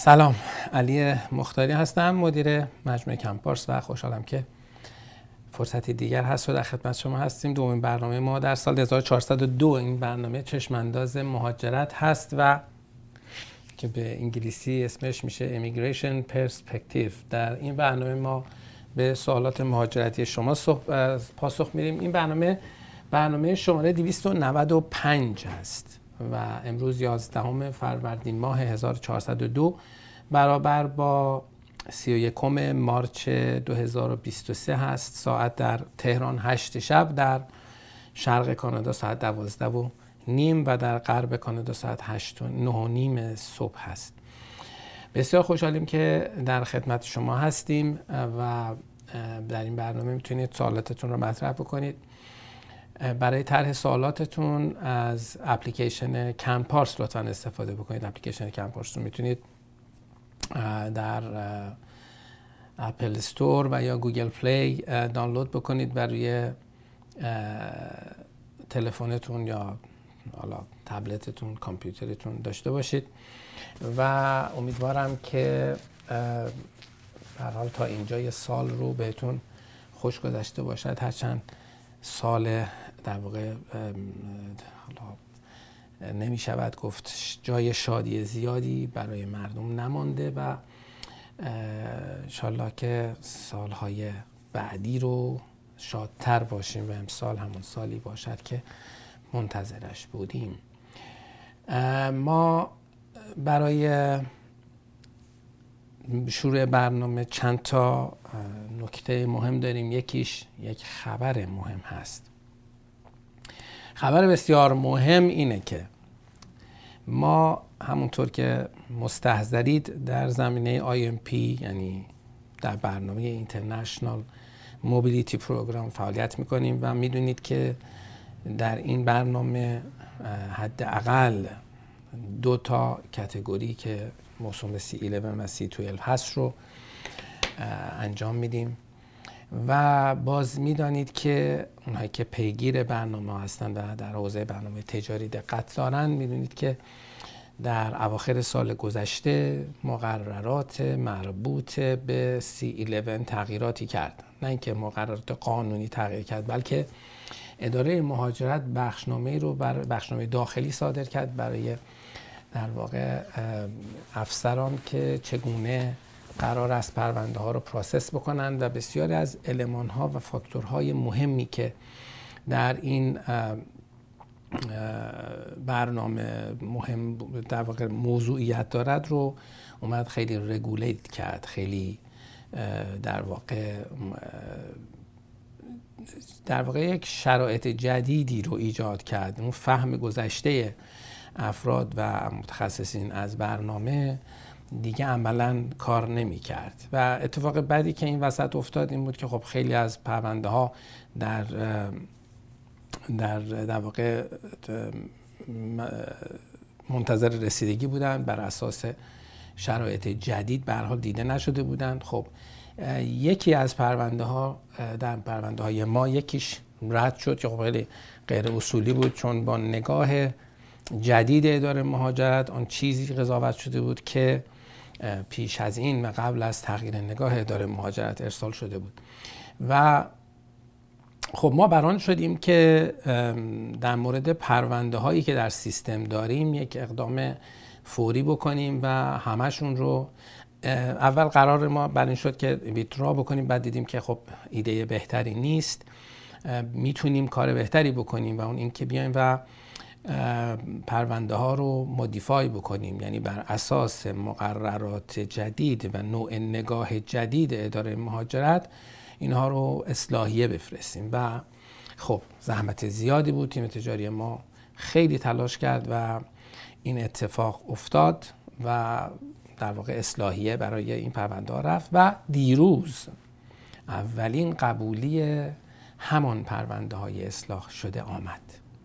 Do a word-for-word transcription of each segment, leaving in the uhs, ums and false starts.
سلام، علی مختاری هستم، مدیر مجموعه کمپارس و خوشحالم که فرصتی دیگر هست و در خدمت شما هستیم. دومین برنامه ما در سال هزار و چهارصد و دو این برنامه چشمانداز مهاجرت هست و که به انگلیسی اسمش میشه Immigration Perspective. در این برنامه ما به سوالات مهاجرتی شما پاسخ میدیم. این برنامه برنامه شماره دویست و نود و پنج است و امروز یازدهم فروردین ماه هزار و چهارصد و دو برابر با سی و یکم مارچ دو هزار و بیست و سه هست. ساعت در تهران هشت شب، در شرق کانادا ساعت دوازده و نیم و در غرب کانادا ساعت هشت و نه و نیم صبح هست. بسیار خوشحالیم که در خدمت شما هستیم و در این برنامه میتونید سوالاتتون رو مطرح بکنید. برای طرح سوالاتتون از اپلیکیشن کمپارس لطفا استفاده بکنید. اپلیکیشن کمپارس رو میتونید در اپل استور و یا گوگل پلی دانلود بکنید و روی تلفنتون یا حالا تبلتتون، کامپیوترتون داشته باشید و امیدوارم که به هر حال تا اینجای سال رو بهتون خوش گذشته باشد. هرچند سال در واقع نمی شود گفت جای شادی زیادی برای مردم نمانده و انشالله که سالهای بعدی رو شادتر باشیم و امسال همون سالی باشد که منتظرش بودیم. ما برای شروع برنامه چند تا نکته مهم داریم. یکیش یک خبر مهم هست. خبر بسیار مهم اینه که ما همونطور که مستحضرید در زمینه آی ام پی یعنی در برنامه اینترنشنال موبیلیتی پروگرام فعالیت میکنیم و میدونید که در این برنامه حداقل دو تا کاتگوری که موسوم سی یازده و سی دوازده هست رو انجام میدیم و باز میدانید که اونهایی که پیگیر برنامه هستند و در حوزه برنامه تجاری دقت دارن میدونید که در اواخر سال گذشته مقررات مربوط به سی یازده تغییراتی کرد. نه اینکه مقررات قانونی تغییر کرد، بلکه اداره مهاجرت بخشنامه رو بر بخشنامه داخلی صادر کرد برای در واقع افسران که چگونه قرار است پرونده ها رو پروسس بکنند و بسیاری از المان ها و فاکتورهای مهمی که در این برنامه مهم در واقع موضوعیت دارد رو اومد خیلی رگولیت کرد، خیلی در واقع در واقع یک شرایط جدیدی رو ایجاد کرد. اون فهم گذشته افراد و متخصصین از برنامه دیگه عملاً کار نمی کرد و اتفاق بعدی که این وسط افتاد این بود که خب خیلی از پرونده ها در در در واقع منتظر رسیدگی بودن، بر اساس شرایط جدید به هر حال دیده نشده بودند. خب یکی از پرونده ها در پرونده های ما یکیش رد شد که خب خیلی غیر اصولی بود، چون با نگاه جدید اداره مهاجرت آن چیزی قضاوت شده بود که پیش از این و قبل از تغییر نگاه اداره مهاجرت ارسال شده بود و خب ما بران شدیم که در مورد پرونده هایی که در سیستم داریم یک اقدام فوری بکنیم و همشون رو اول قرار ما بر این شد که ویترا بکنیم، بعد دیدیم که خب ایده بهتری نیست، میتونیم کار بهتری بکنیم و اون این که بیایم و پرونده ها رو مودیفای بکنیم، یعنی بر اساس مقررات جدید و نوع نگاه جدید اداره مهاجرت اینها رو اصلاحیه بفرستیم و خب زحمت زیادی بود. تیم تجاری ما خیلی تلاش کرد و این اتفاق افتاد و در واقع اصلاحیه برای این پرونده ها رفت و دیروز اولین قبولی همان پرونده های اصلاح شده آمد.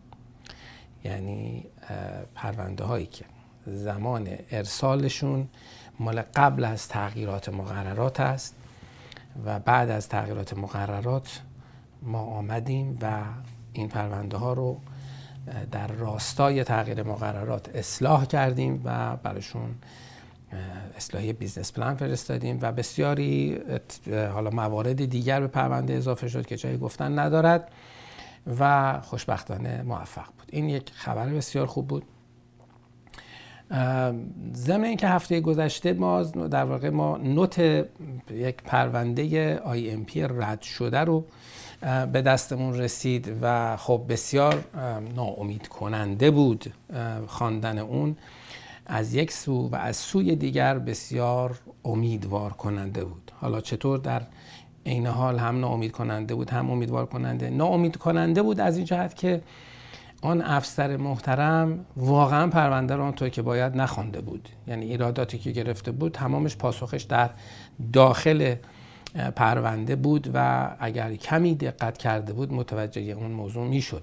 یعنی پرونده هایی که زمان ارسالشون مال قبل از تغییرات مقررات است و بعد از تغییرات مقررات ما آمدیم و این پرونده ها رو در راستای تغییر مقررات اصلاح کردیم و براشون اصلاحی بیزنس پلان فرستادیم و بسیاری حالا موارد دیگر به پرونده اضافه شد که جایی گفتن ندارد و خوشبختانه موفق بود. این یک خبر بسیار خوب بود. ضمن اینکه هفته گذشته ما در واقع ما نوت یک پرونده آی ام پی رد شده رو به دستمون رسید و خب بسیار ناامید کننده بود خواندن اون از یک سو و از سوی دیگر بسیار امیدوار کننده بود. حالا چطور در عین حال هم ناامید کننده بود هم امیدوار کننده؟ ناامید کننده بود از این جهت که آن افسر محترم واقعا پرونده رو اونطور که باید نخوانده بود، یعنی ایراداتی که گرفته بود تمامش پاسخش در داخل پرونده بود و اگر کمی دقت کرده بود متوجه اون موضوع میشد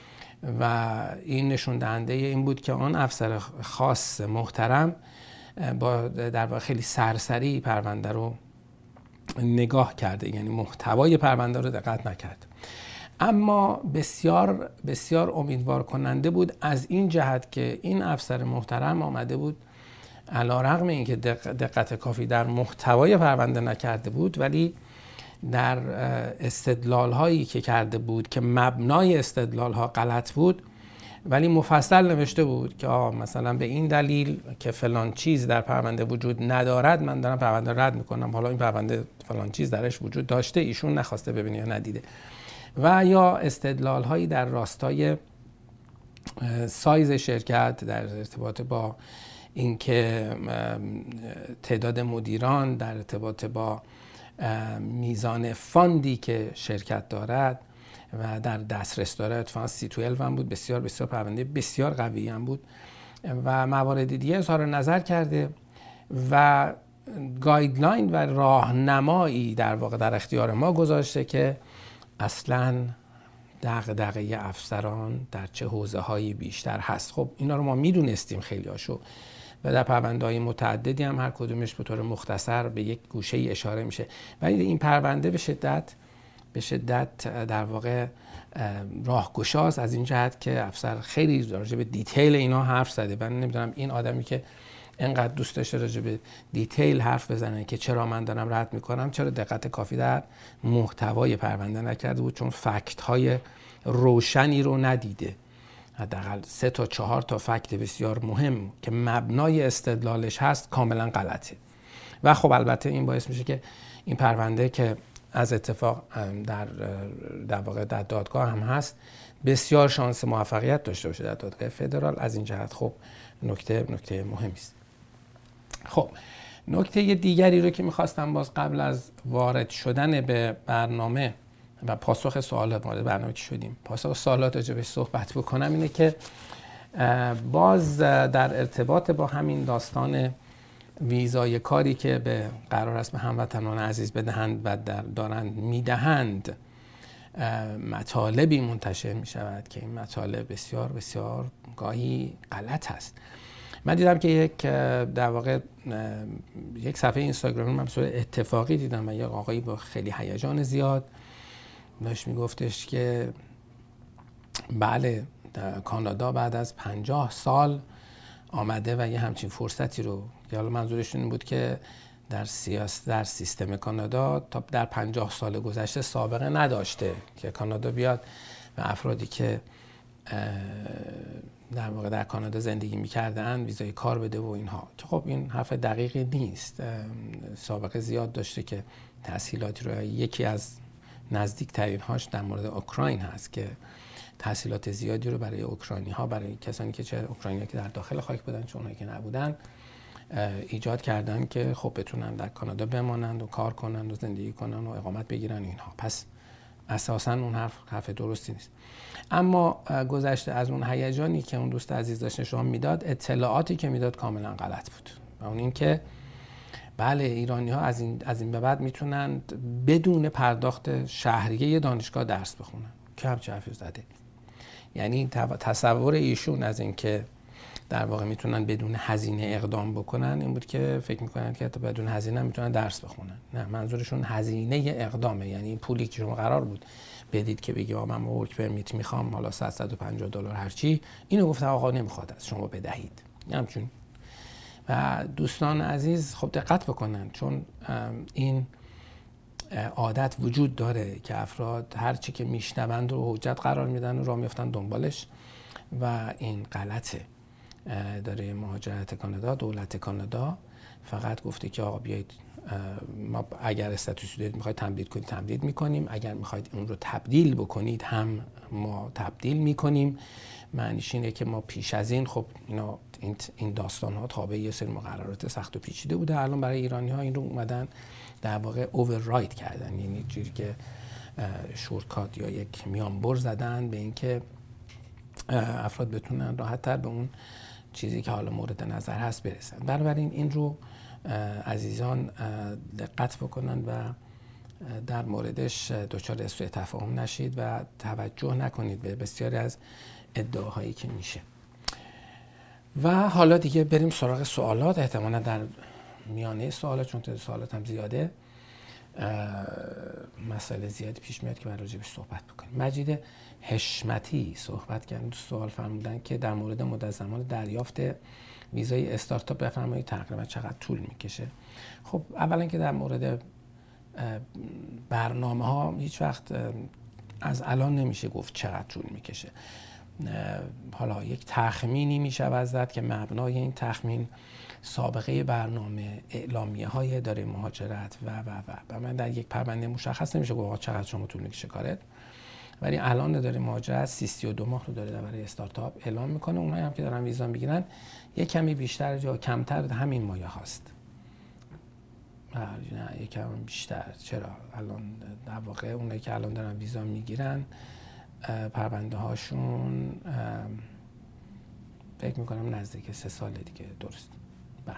و این نشون دهنده این بود که آن افسر خاص محترم با در واقع خیلی سرسری پرونده رو نگاه کرده، یعنی محتوای پرونده رو دقت نکرد. اما بسیار بسیار امیدوار کننده بود از این جهت که این افسر محترم آمده بود علیرغم اینکه دقت کافی در محتوای پرونده نکرده بود ولی در استدلال هایی که کرده بود که مبنای استدلال ها غلط بود ولی مفصل نوشته بود که آه مثلا به این دلیل که فلان چیز در پرونده وجود ندارد من دارم پرونده رد میکنم، حالا این پرونده فلان چیز درش وجود داشته ایشون نخواسته ببینه یا ندیده، و یا استدلال هایی در راستای سایز شرکت در ارتباط با اینکه تعداد مدیران، در ارتباط با میزان فاندی که شرکت دارد و در دسترس داره. اتفاقا سی دوازده هم بود، بسیار بسیار پرونده بسیار قوی هم بود و موارد دیگه اظهار نظر کرده و گایدلاین و راهنمایی در واقع در اختیار ما گذاشته که اصلاً دغدغه افسران در چه حوزه‌هایی بیشتر هست. خب اینا رو ما میدونستیم خیلی هاشو و در پرونده‌های متعددی هم هر کدومش به طور مختصر به یک گوشه‌ای اشاره میشه، ولی این پرونده به شدت به شدت در واقع راهگشاست از این جهت که افسر خیلی راجع به دیتیل اینا حرف زده. من نمیدونم این آدمی که اینقدر دوست داشته راجع به دیتیل حرف بزنه که چرا من دارم رد میکنم، چرا دقت کافی در محتوای پرونده نکرده بود، چون فکت های روشنی رو ندیده. حداقل سه تا چهار تا فکت بسیار مهم که مبنای استدلالش هست کاملا غلطه و خب البته این باعث میشه که این پرونده که از اتفاق در در واقع در دادگاه هم هست بسیار شانس موفقیت داشته باشه در دادگاه فدرال. از این جهت خب نکته نکته مهمی است. خب نکته دیگری رو که میخواستم باز قبل از وارد شدن به برنامه و پاسخ سوالات مورد برنامه که شدیم پاسخ سوالات راجع بهش صحبت بکنم اینه که باز در ارتباط با همین داستان ویزای کاری که به قرار است به هموطنان عزیز بدهند و در دارند میدهند مطالبی منتشر می شود که این مطالب بسیار بسیار گاهی غلط هست. من دیدم که یک در واقع یک صفحه اینستاگرامی من به صورت اتفاقی دیدم و یک آقایی با خیلی هیجان زیاد داشت میگفتش که بله کانادا بعد از پنجاه سال آمده و یه همچین فرصتی رو، حالا منظورشون این بود که در سیاست در سیستم کانادا تا در پنجاه سال گذشته سابقه نداشته که کانادا بیاد و افرادی که در واقع در کانادا زندگی می‌کردن ویزای کار بده و اینها، که خب این حرف دقیقی نیست. سابقه زیاد داشته که تحصیلاتی رو، یکی از نزدیکترین هاش در مورد اوکراین هست که تحصیلات زیادی رو برای اوکراینی ها، برای کسانی که چه اوکراینی که در داخل خاک بودن چه اونایی که نبودن ایجاد کردن که خب بتونن در کانادا بمانند و کار کنند و زندگی کنند و اقامت بگیرن اینها. پس اساساً اون حرف حرف درستی نیست. اما گذشته از اون هیجانی که اون دوست عزیز داشت نشون میداد، اطلاعاتی که میداد کاملا غلط بود و اون این که بله ایرانی ها از این از این به بعد میتونن بدون پرداخت شهریه دانشگاه درس بخونن که همچه حرفی زده. یعنی تصور ایشون از این که در واقع میتونن بدون هزینه اقدام بکنن این بود که فکر میکنن که حتی بدون هزینه میتونن درس بخونن. نه، منظورشون هزینه اقدامه، یعنی این پولی که شما قرار بود بدید که بگی آقا من ورک پرمیت میخوام حالا صد و پنجاه دلار هر چی، اینو گفتم آقا نمیخواد از شما بدهید همچون. و دوستان عزیز خب دقت بکنن، چون این عادت وجود داره که افراد هر چی که میشنوند رو حجت قرار میدن و راه میفتن دنبالش و این غلطه. داره مهاجرت کانادا، دولت کانادا فقط گفته که آقا بیایید ما اگر استاتوسی دارید میخواید تمدید کنید تمدید میکنیم، اگر میخواید اون رو تبدیل بکنید هم ما تبدیل میکنیم. معنیش اینه که ما پیش از این خب اینا این داستان ها تابع یه سری مقررات سخت و پیچیده بوده، الان برای ایرانی ها این رو اومدن در واقع اوورراید کردن، یعنی چیزی که شورتکات یا یک میانبر زدن به اینکه افراد بتونن راحت تر به اون چیزی که حالا مورد نظر هست برسن. بنابراین این رو عزیزان دقت بکنن و در موردش دچار سوء تفاهم نشید و توجه نکنید به بسیاری از ادعاهایی که میشه. و حالا دیگه بریم سراغ سوالات. احتمالا در میانه سوالات، چون تعداد سوالات هم زیاده، مسائل زیادی پیش میاد که من راجع بهش صحبت بکنیم. مجید حشمتی صحبت کردن، سوال فرمودن که در مورد مدت زمان دریافت ویزای استارتاپ بفرمایید تقریبا چقدر طول میکشه. خب اولا که در مورد برنامه ها هیچ وقت از الان نمیشه گفت چقدر طول میکشه. حالا یک تخمینی میشود زد که مبنای این تخمین سابقه برنامه، اعلامیه های اداره مهاجرت و و و و من در یک پرونده مشخص نمیشه گفت چقدر شما طول میکشه کارت، ولی الان اداره مهاجرت سی و دو ماه رو داره برای استارتاپ اعلام میکنه. اونایی هم که دارن ویزا میگیرن یک کمی بیشتر یا کمتر همین مایه هاست. نه یک کمی بیشتر. چرا؟ الان در واقع اونایی که الان دارن ویزا میگیرن پرونده هاشون فکر میکنم نزدیک سه سال دیگه. درست. بله.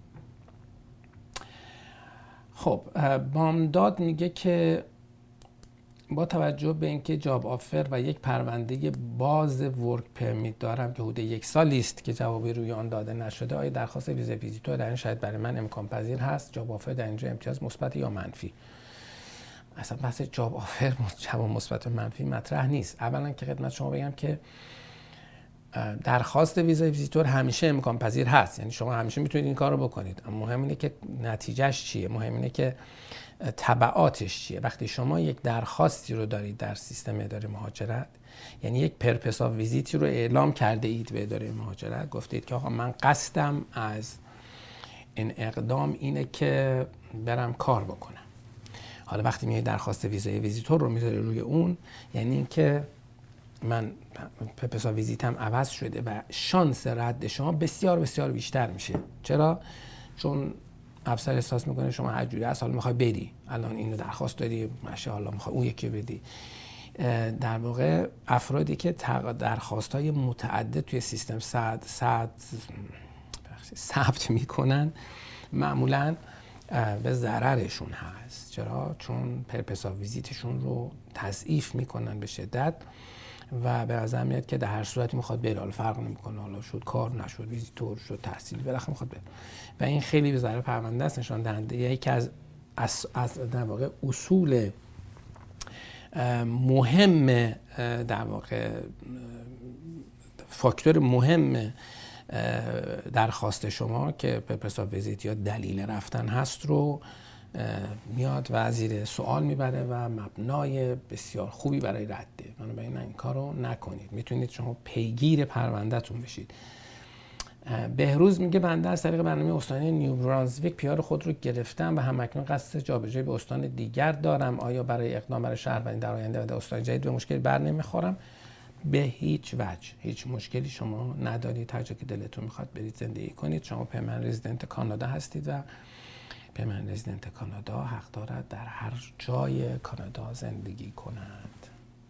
خب بامداد میگه که با توجه به اینکه جاب آفر و یک پرونده باز ورک پرمیت دارم که حدود یک سالی است که جوابی روی آن داده نشده، آیا درخواست ویزا ویزیتور در این شاید برای من امکان پذیر هست؟ جاب آفر در اینجا امتیاز مثبت یا منفی؟ اصلا بحث جاب آفر جواب مثبت و منفی مطرح نیست. اولا که خدمت شما بگم که درخواست ویزای ویزیتور همیشه امکان پذیر هست، یعنی شما همیشه میتونید این کار رو بکنید، اما مهم اینه که نتیجهش چیه، مهم اینه که تبعاتش چیه. وقتی شما یک درخواستی رو دارید در سیستم اداره مهاجرت، یعنی یک پرپس آف ویزیتی رو اعلام کرده اید به اداره مهاجرت، گفتید که آقا من قصدم از این اقدام اینه که برم کار بکنم. حالا وقتی میای درخواست ویزای ویزیتور رو میذاری روی اون، یعنی اینکه من پرپس آف ویزیتم عوض شده و شانس رد شما بسیار بسیار بیشتر میشه. چرا؟ چون افسر احساس میکنه شما هر جوری هست حالا میخوای بری، الان اینو درخواست دادی ماشه، حالا میخوای اون یکی بدی. در واقع افرادی که درخواست‌های متعدد توی سیستم صد صد ثبت میکنن معمولاً به ضررشون هست. چرا؟ چون پرپس آف ویزیتشون رو تضعیف میکنن به شدت و به نظر میاد که در هر صورتی میخواد بره، حالا فرق نمیکنه حالا شد کار نشد، ویزیتور شد، تحصیل، بالاخره میخواد بره و این خیلی به ضرر پرونده است. نشان دهنده یکی از از از در واقع اصول مهم، در واقع فاکتور مهم درخواست شما که پرپس آف ویزیت یا دلیل رفتن هست رو میاد و زیر سوال میبره و مبنای بسیار خوبی برای رده. بنابراین این کار رو نکنید، میتونید شما پیگیر پروندهتون بشید. بهروز میگه بنده از طریق برنامه استانی نیو برانزویک پیار خود رو گرفتم و همکنون قصد جابجایی به استان دیگر دارم. آیا برای اقدام برای شهروندی در آینده و در استان جدید به مشکلی بر نمیخورم؟ به هیچ وجه هیچ مشکلی شما ندارید. هر جا که دلتون میخواد برید زندگی کنید. شما پرمننت رزیدنت کانادا هستید و پرمننت رزیدنت کانادا حق دارد در هر جای کانادا زندگی کند.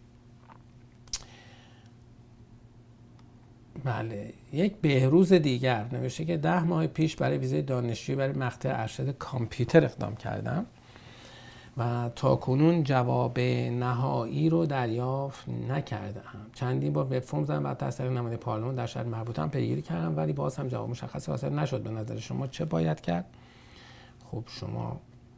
بله. یک بهروز دیگر نوشته که ده ماه پیش برای ویزای دانشجویی برای مقطع ارشد کامپیوتر اقدام کردم و تا کنون جواب نهایی رو دریافت نکردم. چندین بار وب فرم زدم و از طریق نماینده پارلمان در شهر مربوطه هم پیگیری کردم ولی باز هم جواب مشخصی حاصل نشد. به نظر شما چه باید کرد؟ خب شما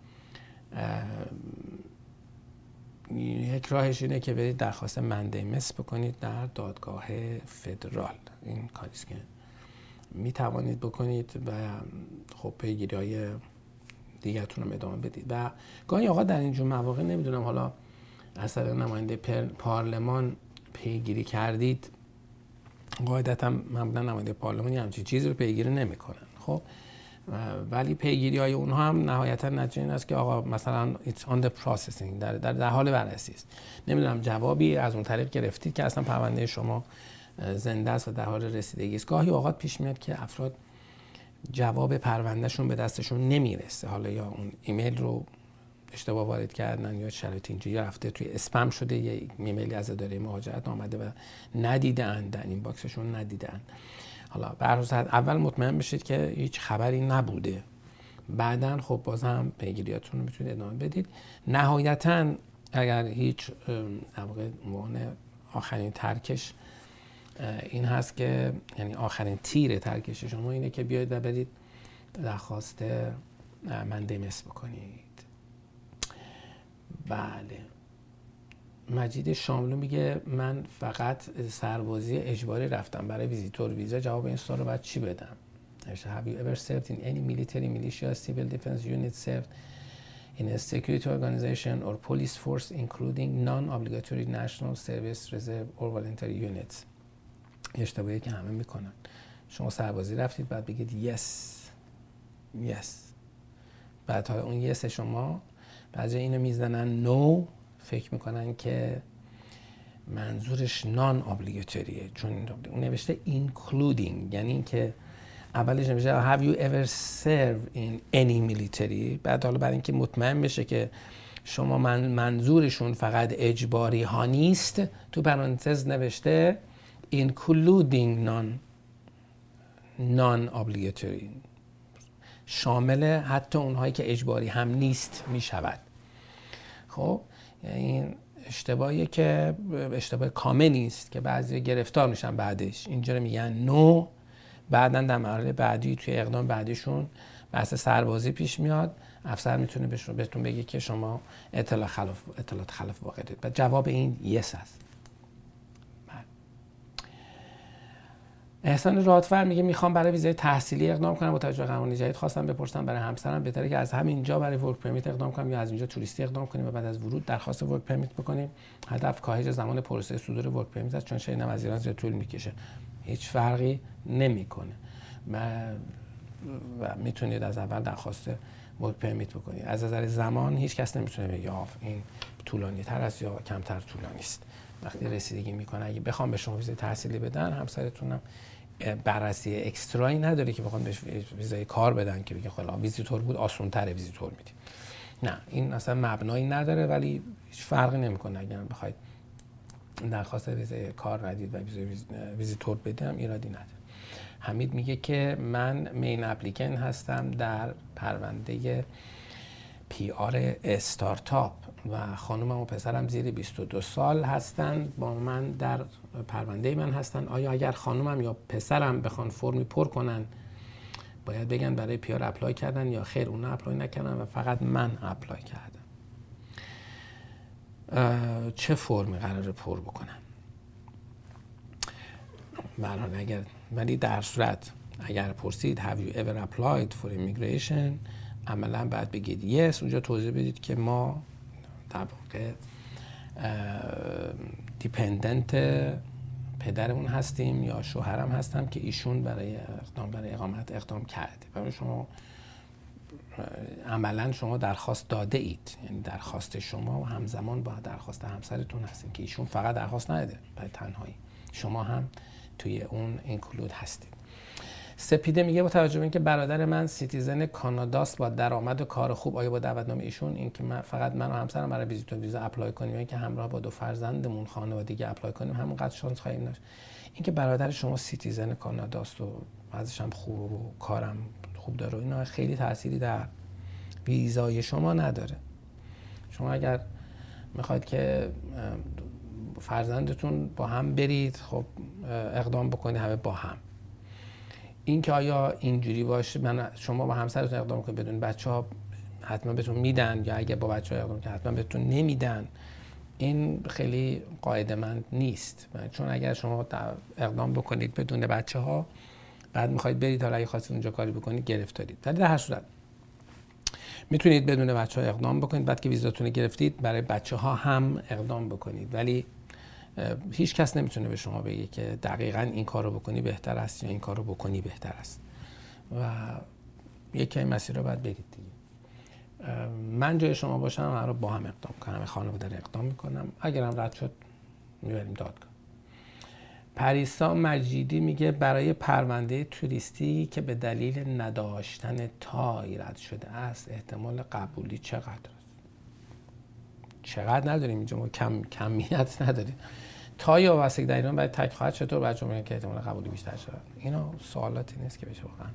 یک راهش اینه که برید درخواست مندیمس بکنید در دادگاه فدرال. این کاریست که می توانید بکنید و خب پیگیری های دیگرتون رو ادامه بدید. و گاهی اوقات در اینجور مواقع نمیدونم حالا از طریق نماینده پارلمان پیگیری کردید، قاعدتا معمولا نماینده پارلمانی همچین چیزی رو پیگیری نمیکنن. خب ولی پیگیری های اونها هم نهایتا نتیجه این است که آقا مثلا it's on the processing، در در, در حال بررسی است. نمیدونم جوابی از اون طریق گرفتید که اصلا پرونده شما زنده است و در حال رسیدگی است. گاهی اوقات پیش میاد که افراد جواب پروندهشون به دستشون نمیرسه، حالا یا اون ایمیل رو اشتباه وارد کردن یا شرایط اینجوری رفته توی اسپم شده، یا ایمیلی از اداره مهاجرت آمده و ندیدن، در این باکسشون ندیدن. حالا به هر صورت اول مطمئن بشید که هیچ خبری نبوده، بعداً خب باز هم پیگیریاتون رو میتونید ادامه بدید. نهایتاً اگر هیچ واقع عنوان آخرین ترکش این هست که یعنی آخرین تیر ترکش شما اینه که بیاید و برید درخواست مندمس بکنید. بله. مجید شاملو میگه من فقط سربازی اجباری رفتم برای ویزیتور ویزا، جواب این سوال رو باید چی بدم؟ Have you ever served in any military, militia, civil defense unit, served in a security organization or police force including non-obligatory national service reserve or voluntary units؟ اشتباهی که همه میکنن. شما سربازی رفتید بعد بگید yes yes، بعد حالا اون yes شما بعضی اینو میزنن no، فکر میکنن که منظورش نان ابلیگاتوریه، چون اون نوشته including، یعنی اینکه اولش نوشته have you ever served in any military، بعد حالا برای اینکه مطمئن بشه که شما من منظورشون فقط اجباری ها نیست، تو پرانتز نوشته including non non obligatory، شامل حتی اونهایی که اجباری هم نیست میشود. خب این اشتباهیه که اشتباه کامل نیست که بعضی گرفتار میشن بعدش، اینجا رو میگن نو، بعداً در مرحله بعدی توی اقدام بعدیشون بحث سربازی پیش میاد، افسر میتونه بهتون بگه که شما اطلاع خلاف اطلاعات خلاف واقع دارید. و جواب این یس است. احسان رادفر میگه میخوام برای ویزای تحصیلی اقدام کنم، با توجه به قوانین جدید خواستم بپرسم برای همسرم بهتره که از همینجا برای ورک پرمیت اقدام کنم یا از اینجا توریستی اقدام کنیم و بعد از ورود درخواست ورک پرمیت بکنیم؟ هدف کاهش زمان پروسه صدور ورک پرمیت است، چون شاید از ایران زیاد طول میکشه. هیچ فرقی نمیکنه و, و میتونید از اول درخواست ورک پرمیت بکنید. از نظر زمان هیچ کس نمیتونه بگه آف این طولانی تر است یا کمتر طولانی است. وقتی رسیدگی میکنه اگه بخوام به شما ویزای تحصیلی بدن، همسرتونم بررسی اکسترایی نداره که بخوام بهش ویزای کار بدن که بگه خلا ویزیتور بود آسان تره ویزیتور میدیم. نه، این اصلا مبنایی نداره، ولی هیچ فرقی نمیکنه اگر بخواید درخواست ویزای کار ردید و ویزای ویزیتور بدم ایرادی نداره. حمید میگه که من مین اپلیکن هستم در پرونده پی آر استارتاپ و خانومم و پسرم زیر بیست و دو سال هستن، با من در پرونده من هستن. آیا اگر خانومم یا پسرم بخوان فرمی پر کنن باید بگن برای پی آر اپلای کردن یا خیر اونا اپلای نکردن و فقط من اپلای کردم؟ چه فرمی قراره پر بکنن؟ برای اگر ولی در صورت اگر پرسید have you ever applied for immigration، عملا بعد بگید yes، اونجا توضیح بدید که ما در واقع دیپندنت پدرمون هستیم یا شوهرم هستم که ایشون برای اقدام برای اقامت اقدام کرده. برای شما عملا شما درخواست داده اید، یعنی درخواست شما و همزمان با درخواست همسرتون هستین که ایشون فقط درخواست نداده برای تنهایی، شما هم توی اون اینکلود هستید. سپیده میگه با توجه به اینکه برادر من سیتیزن کاناداست با درآمد و کار خوب، آیا با دعوتنامه ایشون این که من فقط من و همسرم برای ویزیتور ویزا اپلای کنیم یا که همراه با دو فرزندمون خانوادگی اپلای کنیم همونقدر شانس خواهیم داشت؟ اینکه برادر شما سیتیزن کاناداست و ازش هم خوب و کارم خوب داره، اینا خیلی تأثیری در ویزای شما نداره. شما اگر میخواید که فرزندتون با هم برید، خب اقدام بکنید همه با هم. این که آیا اینجوری باشه من شما با همسرتون اقدام کنید بدون بچه‌ها حتما بهتون میدن یا اگه با بچه‌ها اقدام کنید حتما بهتون نمیدن، این خیلی قاعده‌مند نیست. چون اگر شما اقدام بکنید بدون بچه‌ها، بعد میخواید برید حالا اگه خواستید اونجا کاری بکنید گرفتارید. ولی در هر صورت میتونید بدون بچه‌ها اقدام بکنید. بعد که ویزاتون رو گرفتید برای بچه‌ها هم اقدام بکنید. ولی هیچ کس نمیتونه به شما بگه که دقیقاً این کارو بکنی بهتر است یا این کارو بکنی بهتر است و یکی این مسیر رو باید برید دیگه. من جای شما باشم همه رو با هم اقدام کنم، خانواده رو اقدام میکنم، اگرم رد شد میبریم دادگاه. پریسا مجیدی میگه برای پرونده توریستی که به دلیل نداشتن تای رد شده است احتمال قبولی چقدر است؟ چقدر نداریم اینجا، ما کم کمیت نداریم. تای یا واسه در ایران باید تک خواهد چطور باید جمعه که احتمال قبولی بیشتر شود؟ اینا سوالاتی نیست که بشه واقعا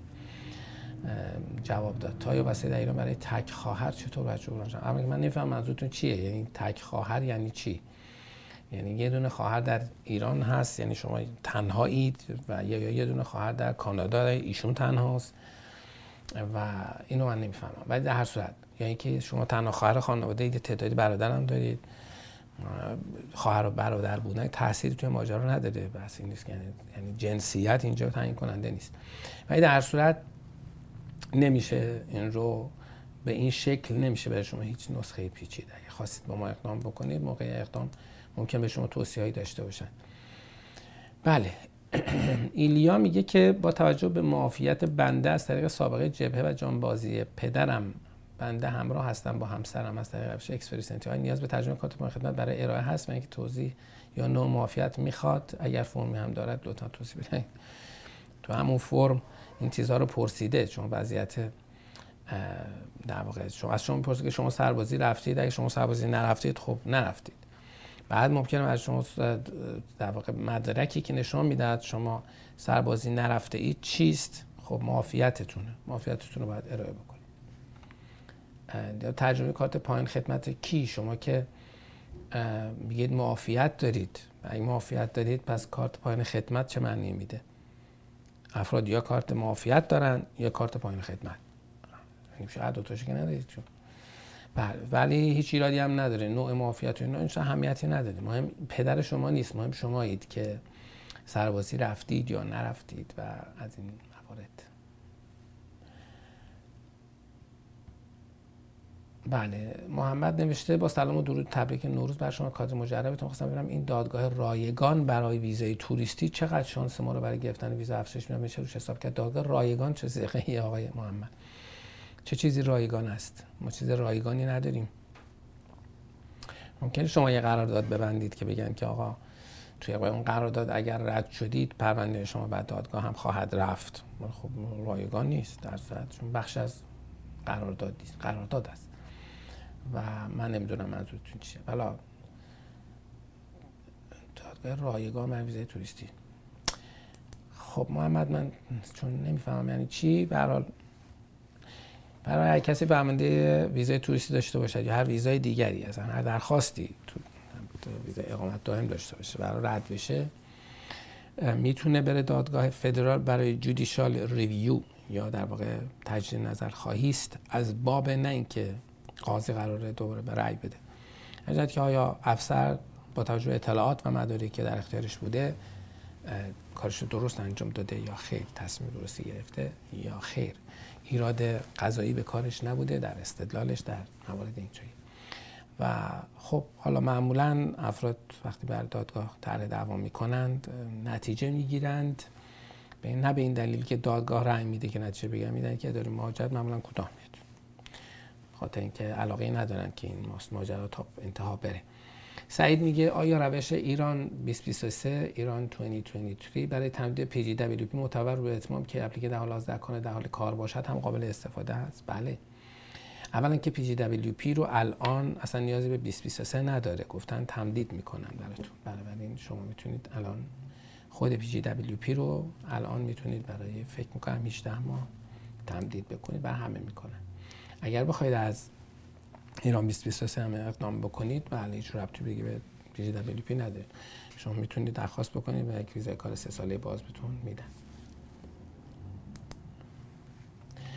جواب داد. تا یا وسیله در ایران برای تک خواهر چطور باید جبران شد؟ اما من نمیفهم منظورتون چیه. یعنی تک خواهر یعنی چی؟ یعنی یه دونه خواهر در ایران هست یعنی شما تنهایید و یا یه دونه خواهر در کانادا ایشون تنهاست و اینو من نمیفهمم. ولی در هر صورت یعنی که شما تنها خواهر خانواده اید، تعدادی برادر هم دارید، خواهر و برادر بودن تأثیری توی ماجرا نداره. بس این نیست که یعنی جنسیت اینجا تعیین کننده نیست. ولی در هر صورت نمیشه این رو به این شکل نمیشه برای شما هیچ نسخه پیچیده. اگه خواستید با ما اقدام بکنید موقع اقدام ممکن به شما توصیه‌ای داشته باشن. بله. ایلیا میگه که با توجه به معافیت بنده از طریق سابقه جبهه و جانبازی پدرم بنده همراه هستم با همسرم از طریق روش اکسپرسنتی های نیاز به ترجمه کارت پایان خدمت برای ارائه هست و اینکه توضیح یا نوع معافیت میخواد. اگر فرمی هم دارد لطفا توضیح بدهید. تو همون فرم این چیزها رو پرسیده چون وضعیت در واقع شما از شما میپرسه که شما سربازی رفتید، اگه شما سربازی نرفتید خب نرفتید. بعد ممکنه از شما در واقع مدرکی که نشون میدهد شما سربازی نرفته اید چیست؟ خب معافیتتونه. معافیتتون رو باید ارائه بکنید. ترجمه کارت پایان خدمت کی؟ شما که میگید معافیت دارید، اگه معافیت دارید پس کارت پایان خدمت چه معنی میده؟ افراد یا کارت معافیت دارن یا کارت پایان خدمت. یعنی شاید دو تاشو که ندارید چون بله، ولی هیچ ایرادی هم نداره. نوع معافیت و اینا اینش اهمیتی نداره. مهم پدر شما نیست، مهم شمایید که سربازی رفتید یا نرفتید و از این موارد. بله، محمد نوشته با سلام و درود تبریک نوروز بر شما. کادر مجربتون خواستم ببینم این دادگاه رایگان برای ویزای توریستی چقدر شانس ما رو برای گرفتن ویزا افزایش میده؟ میشه روش حساب کرد. دادگاه رایگان چه زیقه‌ای آقای محمد؟ چه چیزی رایگان است؟ ما چیز رایگانی نداریم. ممکنه شما یه قرارداد ببندید که بگن که آقا توی اون قرارداد اگر رد شدید پرونده شما بعد دادگاه هم خواهد رفت. خب رایگان نیست در صورت چون بخش از قرارداد نیست، قرارداد است و من نمیدونم منظورتون چیه. حالا دادگاه رایگان برای ویزای توریستی. خب محمد من چون نمیفهمم یعنی چی، به هر حال برای هر کسی برنامه ویزای توریستی داشته باشد یا هر ویزای دیگری اصلا هر درخواستی تو ویزای اقامت دائم داشته باشه برای رد بشه میتونه بره دادگاه فدرال برای جودیشال ریویو یا در واقع تجدید نظر خواهی است، از باب نه اینکه قاضی قراره دوباره به رأی بده، اجازه که آیا افسر با توجه به اطلاعات و مدارکی که در اختیارش بوده کارش درست انجام داده یا خیر، تصمیم درستی گرفته یا خیر، ایراد قضایی به کارش نبوده در استدلالش در موارد اینجایی. و خب حالا معمولا افراد وقتی بر دادگاه طرح دعوا میکنند نتیجه میگیرند، نه به این دلیل که دادگاه رأی میده که نتیجه بگیرن، میدن که اداره مهاجرت معمولا کوتاه میاد، خاطر اینکه علاقه ندارن که این ماجرا تا انتها بره. سعید میگه آیا روش ایران بیست بیست و سه ایران بیست بیست و سه برای تمدید پی جی دبلیو پی معتبر رو اتمام که اپلیکه در حال حاضر کنه در حال کار باشد هم قابل استفاده است؟ بله. اولا که پی جی دبلیو پی رو الان اصلا نیازی به بیست بیست و سه نداره، گفتن تمدید میکنن براتون. بنابراین شما میتونید الان خود پی جی دبلیو پی رو الان میتونید برای فکر میکنم هجده ماه تمدید بکنید و همه میکنن. اگر بخواید از ایران بیست بیست و سه هم اقدام بکنید بله هیچ ربطی دیگه به پی جی دبلیو پی نداره. شما میتونید درخواست بکنید و یک ویزای کار سه ساله باز بهتون میدن.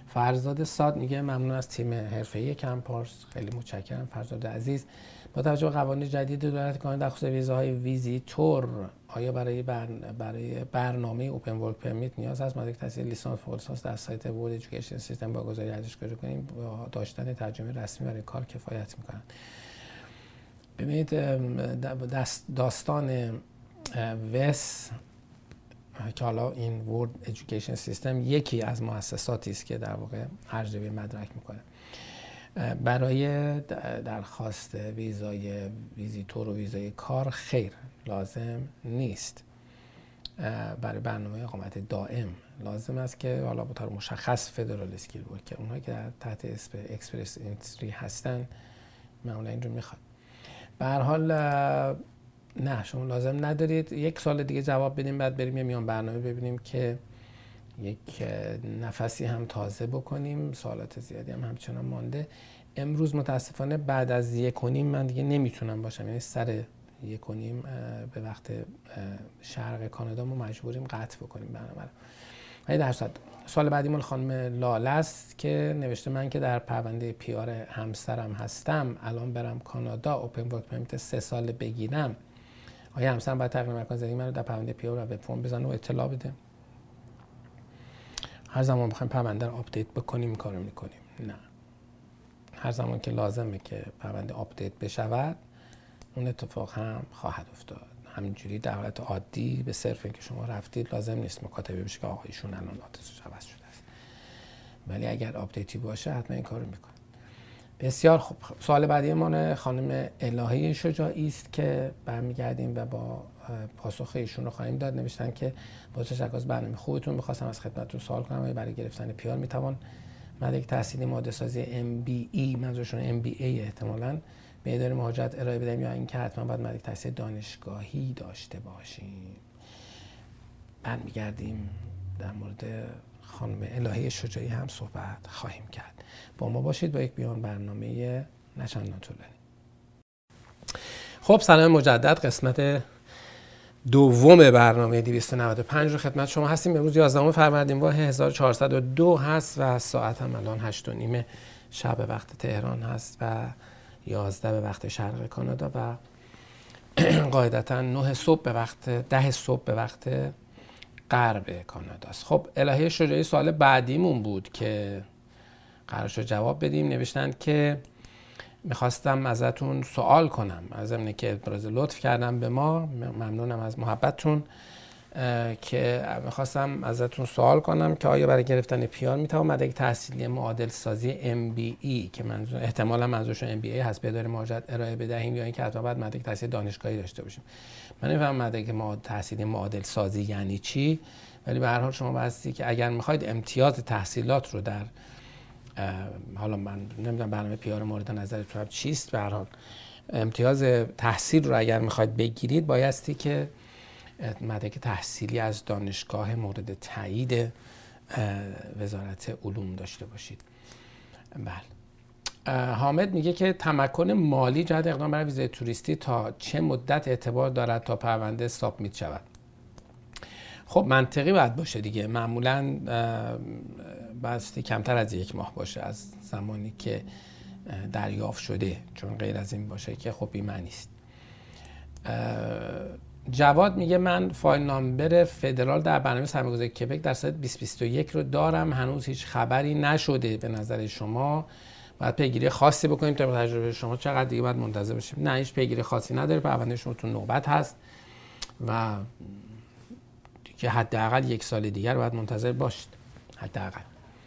فرزاد ساد میگه ممنون از تیم حرفه‌ای کمپارس، خیلی متشکرم فرزاد عزیز. با توجه به قوانین جدید دولت کانادا در خصوص ویزاهای ویزیتور، آیا برای بر... برای برنامه اوپن ورک پرمیت نیاز هست مدرک تحصیل لیسانس فوق لیسانس در سایت ورلد ادویکیشن سیستم با گذاری ارزش گذاری کنیم با داشتن ترجمه رسمی برای کار کفایت میکنن؟ ببینید داستان وس که حالا این ورلد ادویکیشن سیستم یکی از مؤسساتی است که در واقع ارزیابی مدرک میکنه. برای درخواست ویزای ویزیتور و ویزای کار خیر لازم نیست. برای برنامه اقامت دائم لازم است که حالا به طور مشخص فدرال اسکیل ورک که اونها که در تحت اکسپرس انتری هستن معمولا این رو میخواد. به هر حال نه، شما لازم ندارید. یک سال دیگه جواب بدیم، بعد بریم یه میان برنامه ببینیم که یک نفسی هم تازه بکنیم. سوالات زیادی هم همچنان مانده. امروز متاسفانه بعد از یک و نیم من دیگه نمیتونم باشم، یعنی سر یک و نیم به وقت شرق کانادا ما مجبوریم قطع بکنیم برنامه رو. ولی در صورت سوال بعدی مال خانم لاله است که نوشته من که در پرونده پیار همسرم هستم، الان برم کانادا اوپن ورک پرمیت سه ساله بگیرم، آیا همسرم باید تغییر مکان زندگی من رو در پرونده پیار و وب فرم بزنه و اطلاع بده؟ هر زمان بخوایم پرونده رو آپدیت بکنیم کارو میکنیم. نه، هر زمان که لازمه که پرونده آپدیت بشود اون اتفاق هم خواهد افتاد. همینجوری در حالت عادی به صرف اینکه شما رفتید لازم نیست مکاتبه بشه که آقا ایشون الان آدرسش عوض شده است. ولی اگر آپدیتی باشه حتما این کارو میکنه. بسیار خوب. سوال بعدی ما خانم الهه شجاعی است که برمیگردیم و با پاسخ ایشون رو خواهیم داد. نوشتن که با تشکر از برنامه خوبتون می‌خواستم از خدمتتون سوال کنم برای گرفتن پیار میتوان مدرک تحصیلی ماده سازی ام بی ای، منظورشون ام بی ای احتمالاً، به اداره مهاجرت ارائه بدیم یا اینکه حتما باید مدرک تحصیل دانشگاهی داشته باشیم؟ برمیگردیم در مورد خانم الهه شجاعی هم صحبت خواهیم کرد. با ما باشید با یک بیان برنامه نچندان طولانی. خب سلام مجدد، قسمت دوم برنامه دویست و نود و پنج رو خدمت شما هستیم. امروز یازدهم فروردین ماه هزار و چهارصد و دو هست و ساعت هم الان هشت و نیم شب وقت تهران هست و یازده به وقت شرق کانادا و قاعدتا نه صبح به وقت ده صبح به وقت غرب کانادا است. خب الهه شجاعی سوال بعدیمون بود که قرار شد جواب بدیم. نوشتن که میخواستم ازتون سوال کنم، از اینه که ابراز لطف کردم به ما، ممنونم از محبتتون، که میخواستم ازتون سوال کنم که آیا برای گرفتن پیار میتوان مدرک تحصیلی معادل سازی ام بی ای که منظور احتمالاً منظورشون ام بی ای هست به اداره مهاجرت ارائه بدهیم یا اینکه حتما باید مدرک تحصیلی دانشگاهی داشته باشیم؟ من نمیفهمم مدرک معادل تحصیلی معادل سازی یعنی چی، ولی به هر حال شما باستی که اگر میخواید امتیاز تحصیلات رو در حالا من نمیدونم برنامه پیار مورد نظرتون چیست، به هر حال امتیاز تحصیل رو اگر میخواید بگیرید بایستی که مدرک تحصیلی از دانشگاه مورد تایید وزارت علوم داشته باشید. بله. حامد میگه که تمکن مالی جهت اقدام برای ویزای توریستی تا چه مدت اعتبار دارد تا پرونده سابمیت شود؟ خب منطقی باید باشه دیگه، معمولاً بایستی کمتر از یک ماه باشه از زمانی که دریافت شده، چون غیر از این باشه که خب این معنی است. جواد میگه من فایل نامبر فدرال در برنامه سرمایه‌گذاری کبک در سال بیست بیست و یک رو دارم، هنوز هیچ خبری نشده. به نظر شما باید پیگیری خاصی بکنیم؟ طبق تجربه شما چقدر دیگه باید منتظر باشیم؟ نه، هیچ پیگیری خاصی نداره، پرونده شما تو نوبت هست و که حداقل یک سال دیگر باید منتظر باشید حداقل،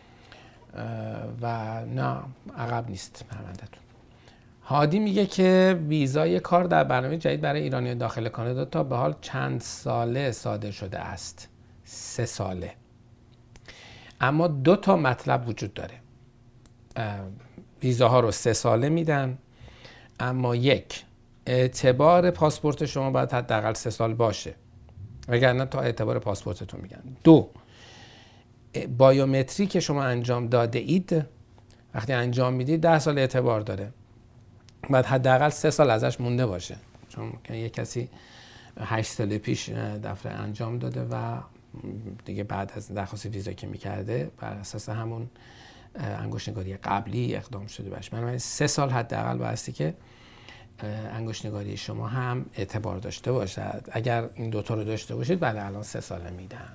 و نه عقب نیست پرونده‌تون. هادی میگه که ویزای کار در برنامه جدید برای ایرانی داخل کانادا تا به حال چند ساله صادر شده است؟ سه ساله. اما دو تا مطلب وجود داره. ویزاها رو سه ساله میدن، اما یک، اعتبار پاسپورت شما باید حداقل سه سال باشه، وگرنه تا اعتبار پاسپورتتون میگن. دو، بایومتری که شما انجام داده اید وقتی انجام میدید ده سال اعتبار داره، باید حداقل سه سال ازش مونده باشه، چون یک کسی هشت سال پیش دفتر انجام داده و دیگه بعد از درخواست ویزا که میکرده بر اساس همون انگشت‌نگاری قبلی اقدام شده باشه. بنابراین سه سال حداقل بایستی که انگشت‌نگاری شما هم اعتبار داشته باشد. اگر این دوتا رو داشته باشید بله الان سه ساله میدن.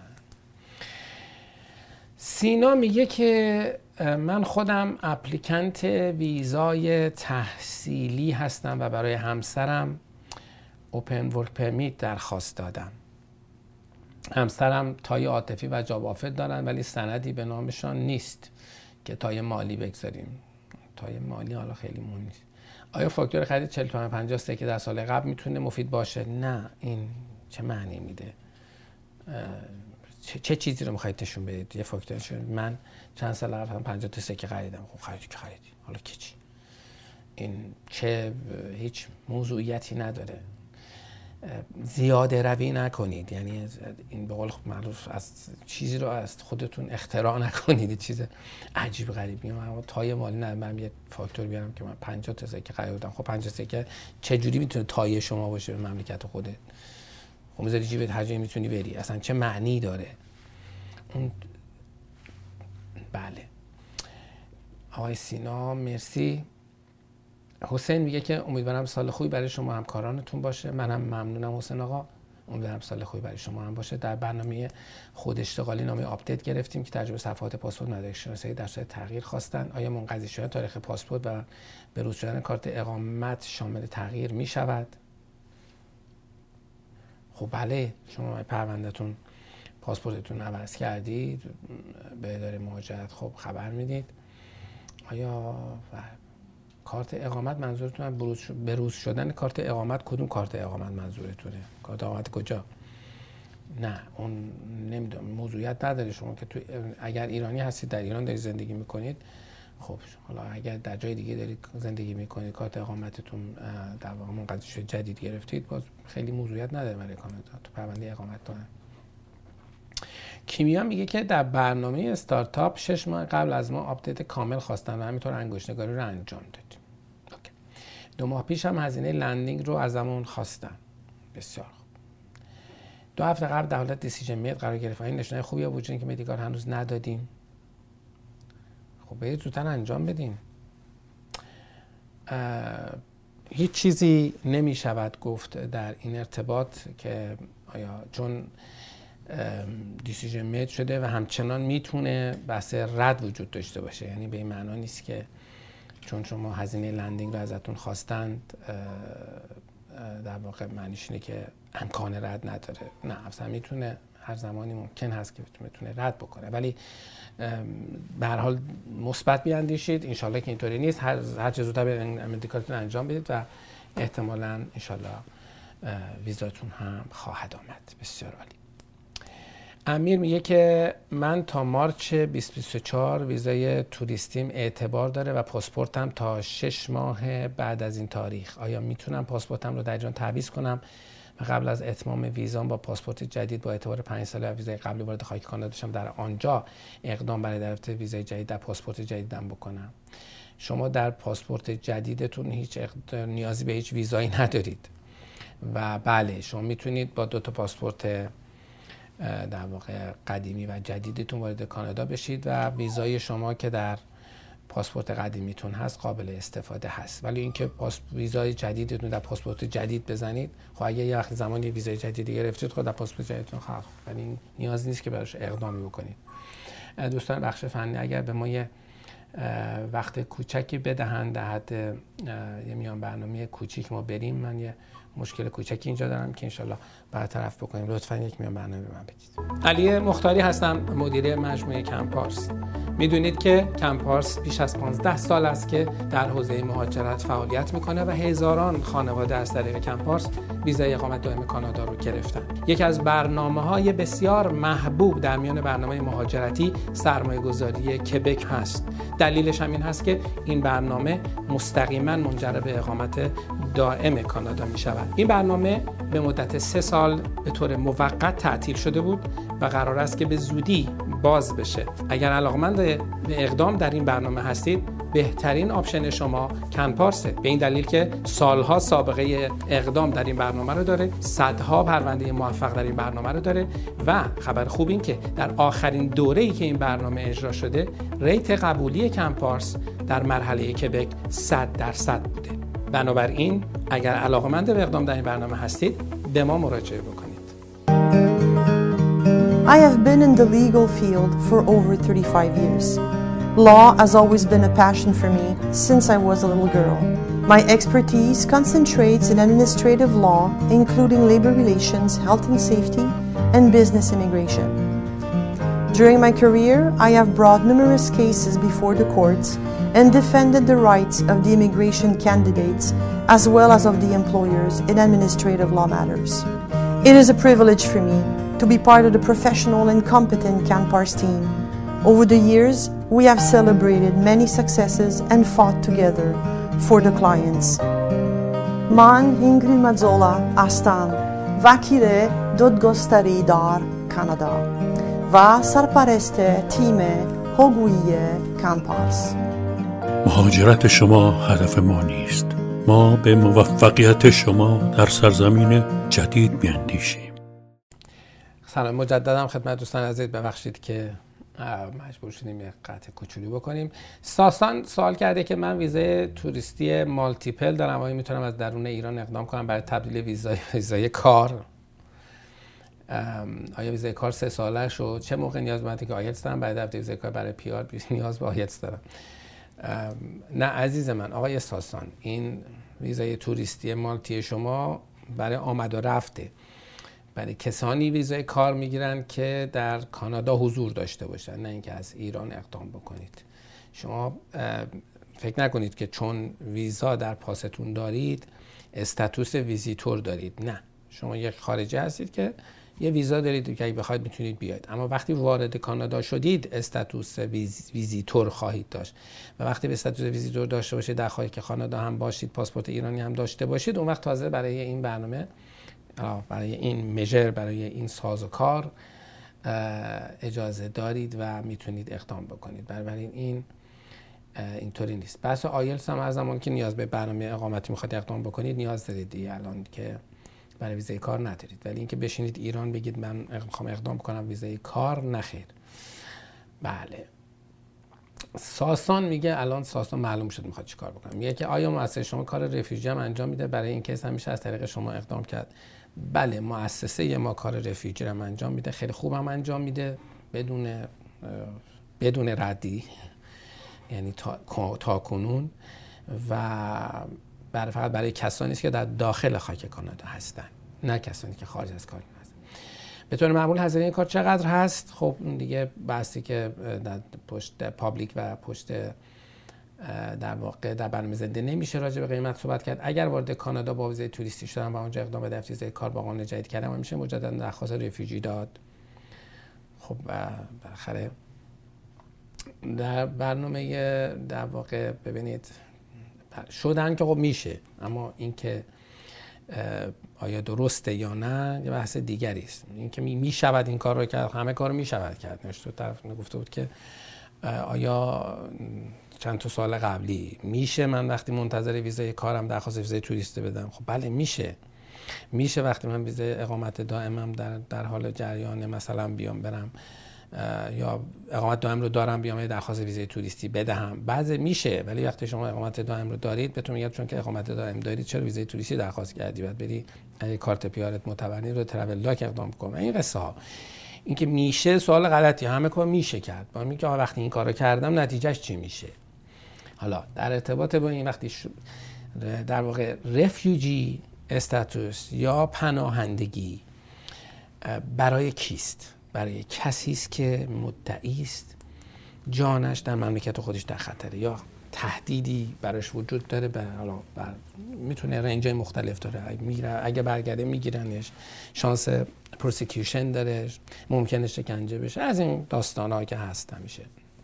سینا میگه که من خودم اپلیکنت ویزای تحصیلی هستم و برای همسرم اوپن ورک پرمیت درخواست دادم. همسرم تای عاطفی و جاب آفر دارن ولی سندی به نامشان نیست که تای مالی بگذاریم. تای مالی حالا خیلی مهم نیست. آیا فاکتور خرید چهل تومن پنجاه که در سال قبل میتونه مفید باشه؟ نه، این چه معنی میده؟ چه, چه چیزی رو میخواید نشون بدید؟ یه فاکتور شد من چند سال قبل پنجاه تا سکه خریدم. خب خریدی که خریدی، حالا که چی؟ این چه هیچ موضوعیتی نداره. زیاده روی نکنید، یعنی این به قول معروف از چیزی رو از خودتون اختراع نکنید. چیز عجیب غریبی. من تای مالی نه، من یه فاکتور بیارم که من پنجاه تا سکه خریدم. خب پنجاه سکه چه جوری میتونه تای شما باشه به مملکت خودت؟ خب میذاری جیبت هر جایی میتونی بری، اصلا چه معنی داره اون؟ بله آقای سینا مرسی. حسین میگه که امیدوارم سال خوبی برای شما همکارانتون باشه. منم ممنونم حسین آقا، امیدوارم سال خوبی برای شما هم باشه. در برنامه خود اشتغالی نامه آپدیت گرفتیم که تجربه صفحات پاسپورت مدرک شناسایی در صورت تغییر خواستن. آیا منقضی شدن تاریخ پاسپورت و بروز شدن کارت اقامت شامل تغییر میشود؟ خب بله، شما پروندهتون پاسپورتتون عوض کردید، به اداره مهاجرت خب خبر میدید. آیا کارت اقامت منظورتون بروز بروز شدن کارت اقامت؟ کدوم کارت اقامت منظورتونه؟ کارت اقامت کجا؟ نه اون نمیدونم، موضوعیت نداره. شما که تو اگر ایرانی هستید در ایران دارید زندگی میکنید، خب حالا اگر در جای دیگه دارید زندگی میکنید کارت اقامتتون در واقع منقضی شده جدید گرفتید، باز خیلی موضوعیت نداره برای کانادا تو پرونده اقامت دارن. کیمیا میگه که در برنامه استارتاپ شش ماه قبل از ما آپدیت کامل خواستن و همینطور انگشت‌نگاری رو انجام دادیم. اوکی. دو ماه پیش هم هزینه لندینگ رو ازمون خواستن. بسیار خوب. دو هفته قبل در حالت دیسیژن میت قرار گرفت. این نشونه خوبی وجود که مدیکال هنوز ندادیم. خب برید زودتر انجام بدین. هیچ چیزی نمی شود گفت در این ارتباط که آیا چون دیسیژن میت شده و همچنان میتونه بحث رد وجود داشته باشه. یعنی به این معنا نیست که چون شما هزینه لندینگ رو ازتون خواستند در واقع معنیش اینه که امکان رد نداره. نه، اصلا میتونه، هر زمانی ممکن هست که بتونه رد بکنه، ولی به هر حال مثبت بیاندیشید. انشالله که اینطوری نیست. هر هر چه زودتر برید مدیکالتون انجام بدید و احتمالاً انشالله ویزاتون هم خواهد آمد. بسیار عالی. امیر میگه که من تا مارچ بیست بیست و چهار ویزای توریستیم اعتبار داره و پاسپورتم تا شش ماه بعد از این تاریخ. آیا میتونم پاسپورتم رو در ایران تعویض کنم و قبل از اتمام ویزام با پاسپورت جدید با اعتبار پنج ساله ویزای قبلی وارد خاک کانادا شدم در آنجا اقدام برای دریافت ویزای جدید در پاسپورت جدیدم بکنم؟ شما در پاسپورت جدیدتون هیچ نیازی به هیچ ویزایی ندارید و بله شما میتونید با دو تا پاسپورت در واقع قدیمی و جدیدتون وارد کانادا بشید و ویزای شما که در پاسپورت قدیمیتون هست قابل استفاده هست. ولی اینکه پاس ویزای جدیدتون در پاسپورت جدید بزنید، خب اگه یه وقت زمانی ویزای جدیدی گرفتید خود در پاسپورت جدیدتون خواهد، ولی نیاز نیست که براش اقدامی بکنید. دوستان بخش فنی اگر به ما یه وقت کوچکی بدهند در حد یه میان برنامه کوچیک ما بریم، من یه مشکل کوچکی اینجا دارم که انشالله برطرف بکنیم. لطفاً یک میان برنامه به من بدید. علی مختاری هستم، مدیر مجموعه کمپارس. میدونید که کمپارس بیش از پانزده سال است که در حوزه مهاجرت فعالیت میکنه و هزاران خانواده از طریق کمپارس ویزای اقامت دائم کانادا رو گرفتن. یکی از برنامه‌های بسیار محبوب در میان برنامه مهاجرتی سرمایه‌گذاری کبک هست. دلیلش همین هست که این برنامه مستقیما منجر به اقامت دائم کانادا میشود. این برنامه به مدت سه سال به طور موقت تعطیل شده بود و قرار است که به زودی باز بشه. اگر علاقه‌مند به اقدام در این برنامه هستید، بهترین آپشن شما کنپارسه، به این دلیل که سالها سابقه اقدام در این برنامه رو داره، صدها پرونده موفق در این برنامه رو داره و خبر خوب این که در آخرین دوره‌ای که این برنامه اجرا شده ریت قبولی کنپارس در مرحله کبک صد درصد بوده. بنابراین اگر علاقه‌مند به اقدام در این برنامه هستید به ما مراجعه بکنید. I have been in the legal field for over thirty-five years. Law has always been a passion for me since I was a little girl. My expertise concentrates in administrative law, including labor relations, health and safety, and business immigration. During my career, I have brought numerous cases before the courts and defended the rights of the immigration candidates as well as of the employers in administrative law matters. It is a privilege for me to be part of the professional and competent CanPars team. Over the years, we have celebrated many successes and fought together for the clients. Man Ingrid Mazzola هستم، وکیل دادگستری در کانادا و سرپرست تیم حقوقی CanPars. مهاجرت شما هدف ما نیست. ما به موفقیت شما در سرزمین جدید می‌اندیشیم. سلام مجددا خدمت دوستان عزیز، ببخشید که مجبور شدیم یک قطع کوچولو بکنیم. ساسان سوال کرده که من ویزای توریستی مالتیپل دارم، آیا میتونم از درون ایران اقدام کنم برای تبدیل ویزای ویزای کار؟ آیا ویزای کار سه ساله شد؟ چه موقع نیاز به که آیلتس دارم؟ برای تبدیل ویزای کار برای پی آر نیاز به آیلتس دارم؟ نه عزیز من، آقای ساسان، این ویزای توریستی مالتی شما برای آمد و رفته، برای کسانی ویزای کار میگیرن که در کانادا حضور داشته باشن، نه اینکه از ایران اقدام بکنید. شما فکر نکنید که چون ویزا در پاستون دارید استاتوس ویزیتور دارید. نه، شما یک خارجی هستید که یه ویزا دارید که اگه بخواید میتونید بیاید، اما وقتی وارد کانادا شدید استاتوس ویز، ویزیتور خواهید داشت و وقتی به استاتوس ویزیتور داشته باشید، در خواهید که کانادا هم باشید، پاسپورت ایرانی هم داشته باشید، اون وقت تازه برای این برنامه، برای این مژر، برای این سازوکار اجازه دارید و میتونید اقدام بکنید. بنابراین این اینطوری نیست. بحث آیلتس هم از زمانی که نیاز به برنامه اقامتی میخواید اقدام بکنید نیاز دارید دیگه، الان که برای ویزای کار ندارید. ولی اینکه بشینید ایران بگید من میخوام اقدام کنم ویزای کار، نخیر. بله. ساسان میگه الان ساسان معلوم شد میخواد چیکار بکنه. میگه که آیا مؤسسه شما کار رفیوجی هم انجام میده؟ برای این کیس هم میشه از طریق شما اقدام کرد. بله، مؤسسه ما کار رفیوجی رو انجام میده، خیلی خوب هم انجام میده، بدون بدون ردی، یعنی تا, تا کنون، و برای فقط برای کسانی است که در داخل خاک کانادا هستن، نه کسانی که خارج از کانادا هستن. به طور معمول هزینه این کار چقدر هست؟ خب دیگه بحثی که در پشت پابلیک و پشت در واقع در برنامه زنده نمیشه راجع به قیمت صحبت کرد. اگر وارد کانادا با ویزای توریستی شدن و اونجا اقدام به دفتر ویزای کار با قانون جدید کردن، میشه مجددا درخواست رفیوجی داد. خب بالاخره در برنامه در واقع ببینید شدن که خب میشه، اما اینکه آیا درسته یا نه یه بحث دیگری است. اینکه میشود این کار رو کرد، همه کار میشود کرد. نوشته طرف نگفته بود که آیا چند تا سال قبلی میشه من وقتی منتظر ویزای کارم درخواست ویزای توریستی بدم؟ خب بله میشه. میشه وقتی من ویزای اقامت دائمم در در حال جریان مثلا بیام برم یا اقامت دائم رو دارم بیام درخواست ویزای توریستی بدهم، بعضی میشه. ولی وقتی شما اقامت دائم رو دارید بهتون میگم چون که اقامت دائم دارید چرا ویزای توریستی درخواست کردی؟ بعد بری اگه کارت پیارت معتبر رو ترافل لاک اقدام کن. این قصه ها، اینکه میشه سوال غلطی، همه کار میشه کرد. با میگه وقتی این کارو کردم نتیجهش چی میشه؟ حالا در ارتباط با این وقتی در واقع رفیوجی استاتوس یا پناهندگی برای کیست؟ برای کسی است که مدعی است جانش در مملکت خودش در خطره یا تهدیدی براش وجود داره. به حالا بر میتونه رنجای مختلف داره، اگه میگیره اگه برگرده میگیرنش، شانس پروسیکیوشن داره، ممکنه شکنجه بشه، از این داستان‌ها که هست همیشه.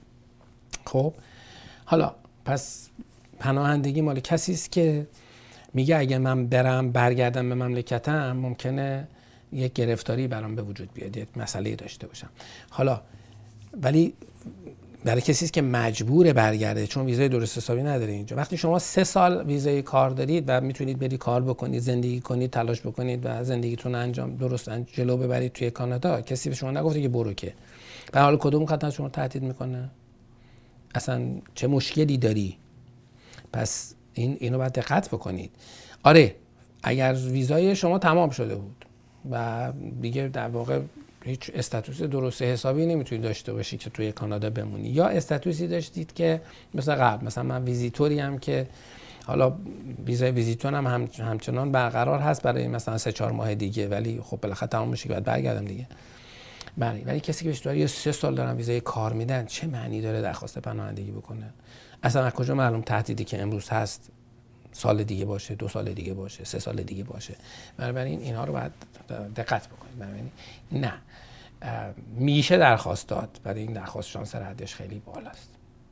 خب حالا پس پناهندگی مال کسی است که میگه اگه من برم برگردم به مملکتم ممکنه یک گرفتاری برام به وجود بیاد، یک مسئله داشته باشم. حالا ولی برای کسی که مجبور برگرده چون ویزای درست حسابی نداره اینجا. وقتی شما سه سال ویزای کار دارید و میتونید برید کار بکنید، زندگی کنید، تلاش بکنید و زندگیتون انجام درست جلو ببرید توی کانادا، کسی به شما نگفته که برو که. به حال کدوم خطر شما تهدید میکنه؟ اصلا چه مشکلی داری؟ پس این اینو باید دقت بکنید. آره اگر ویزای شما تمام شده بود و دیگه در واقع هیچ استاتوس درست حسابی نمیتونید داشته باشی که توی کانادا بمونی، یا استاتوسی داشتید که مثلا قبل، مثلا من ویزیتوری هم که حالا ویزای ویزیتون هم, هم همچنان برقرار هست برای مثلا سه چهار ماه دیگه، ولی خب بالاخره تمام میشه که بعد برگردم دیگه. بله ولی کسی که بهش داره سه سال دارن ویزای کار میدن، چه معنی داره درخواست پناهندگی بکنه؟ اصلا از کجا معلوم تهدیدی که امروز هست سال دیگه باشه، دو سال دیگه باشه، سه سال دیگه باشه؟ بنابراین اینها رو باید دقت بکنید. بنابراین نه میشه درخواست داد، برای این درخواست شانس ردش خیلی بالاست.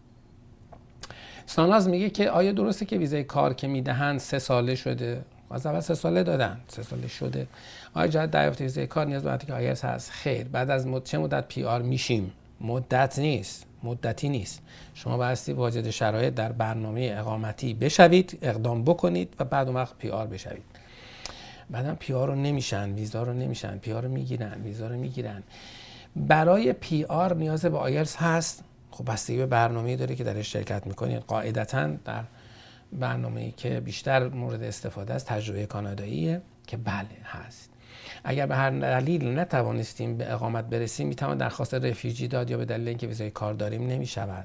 ساناز میگه که آیا درسته که ویزای کار که میدهند سه ساله شده؟ از اول سه ساله دادن، سه ساله شده. آیا جهت دریافت ویزای کار نیاز به که آیلتس هست؟ خیر. بعد از مد... چه مدت پی آر میشیم؟ مدت نیست، مدتی نیست. شما بایستی واجد شرایط در برنامه اقامتی بشوید، اقدام بکنید و بعد اون وقت پی آر بشوید. بعدم پی آر رو نمیشن، ویزا رو نمیشن، پی آر رو میگیرن، ویزا رو میگیرن. برای پی آر نیاز به آیلتس هست. خب بستگی به برنامه‌ای داره که درش شرکت میکنید. قاعدتاً در برنامه‌ای که بیشتر مورد استفاده است تجربه کاناداییه که بله هست. اگر به هر دلیل نتوانستیم به اقامت برسیم، میتوان درخواست رفیوجی داد یا به دلیل اینکه ویزای کار داریم نمیشود.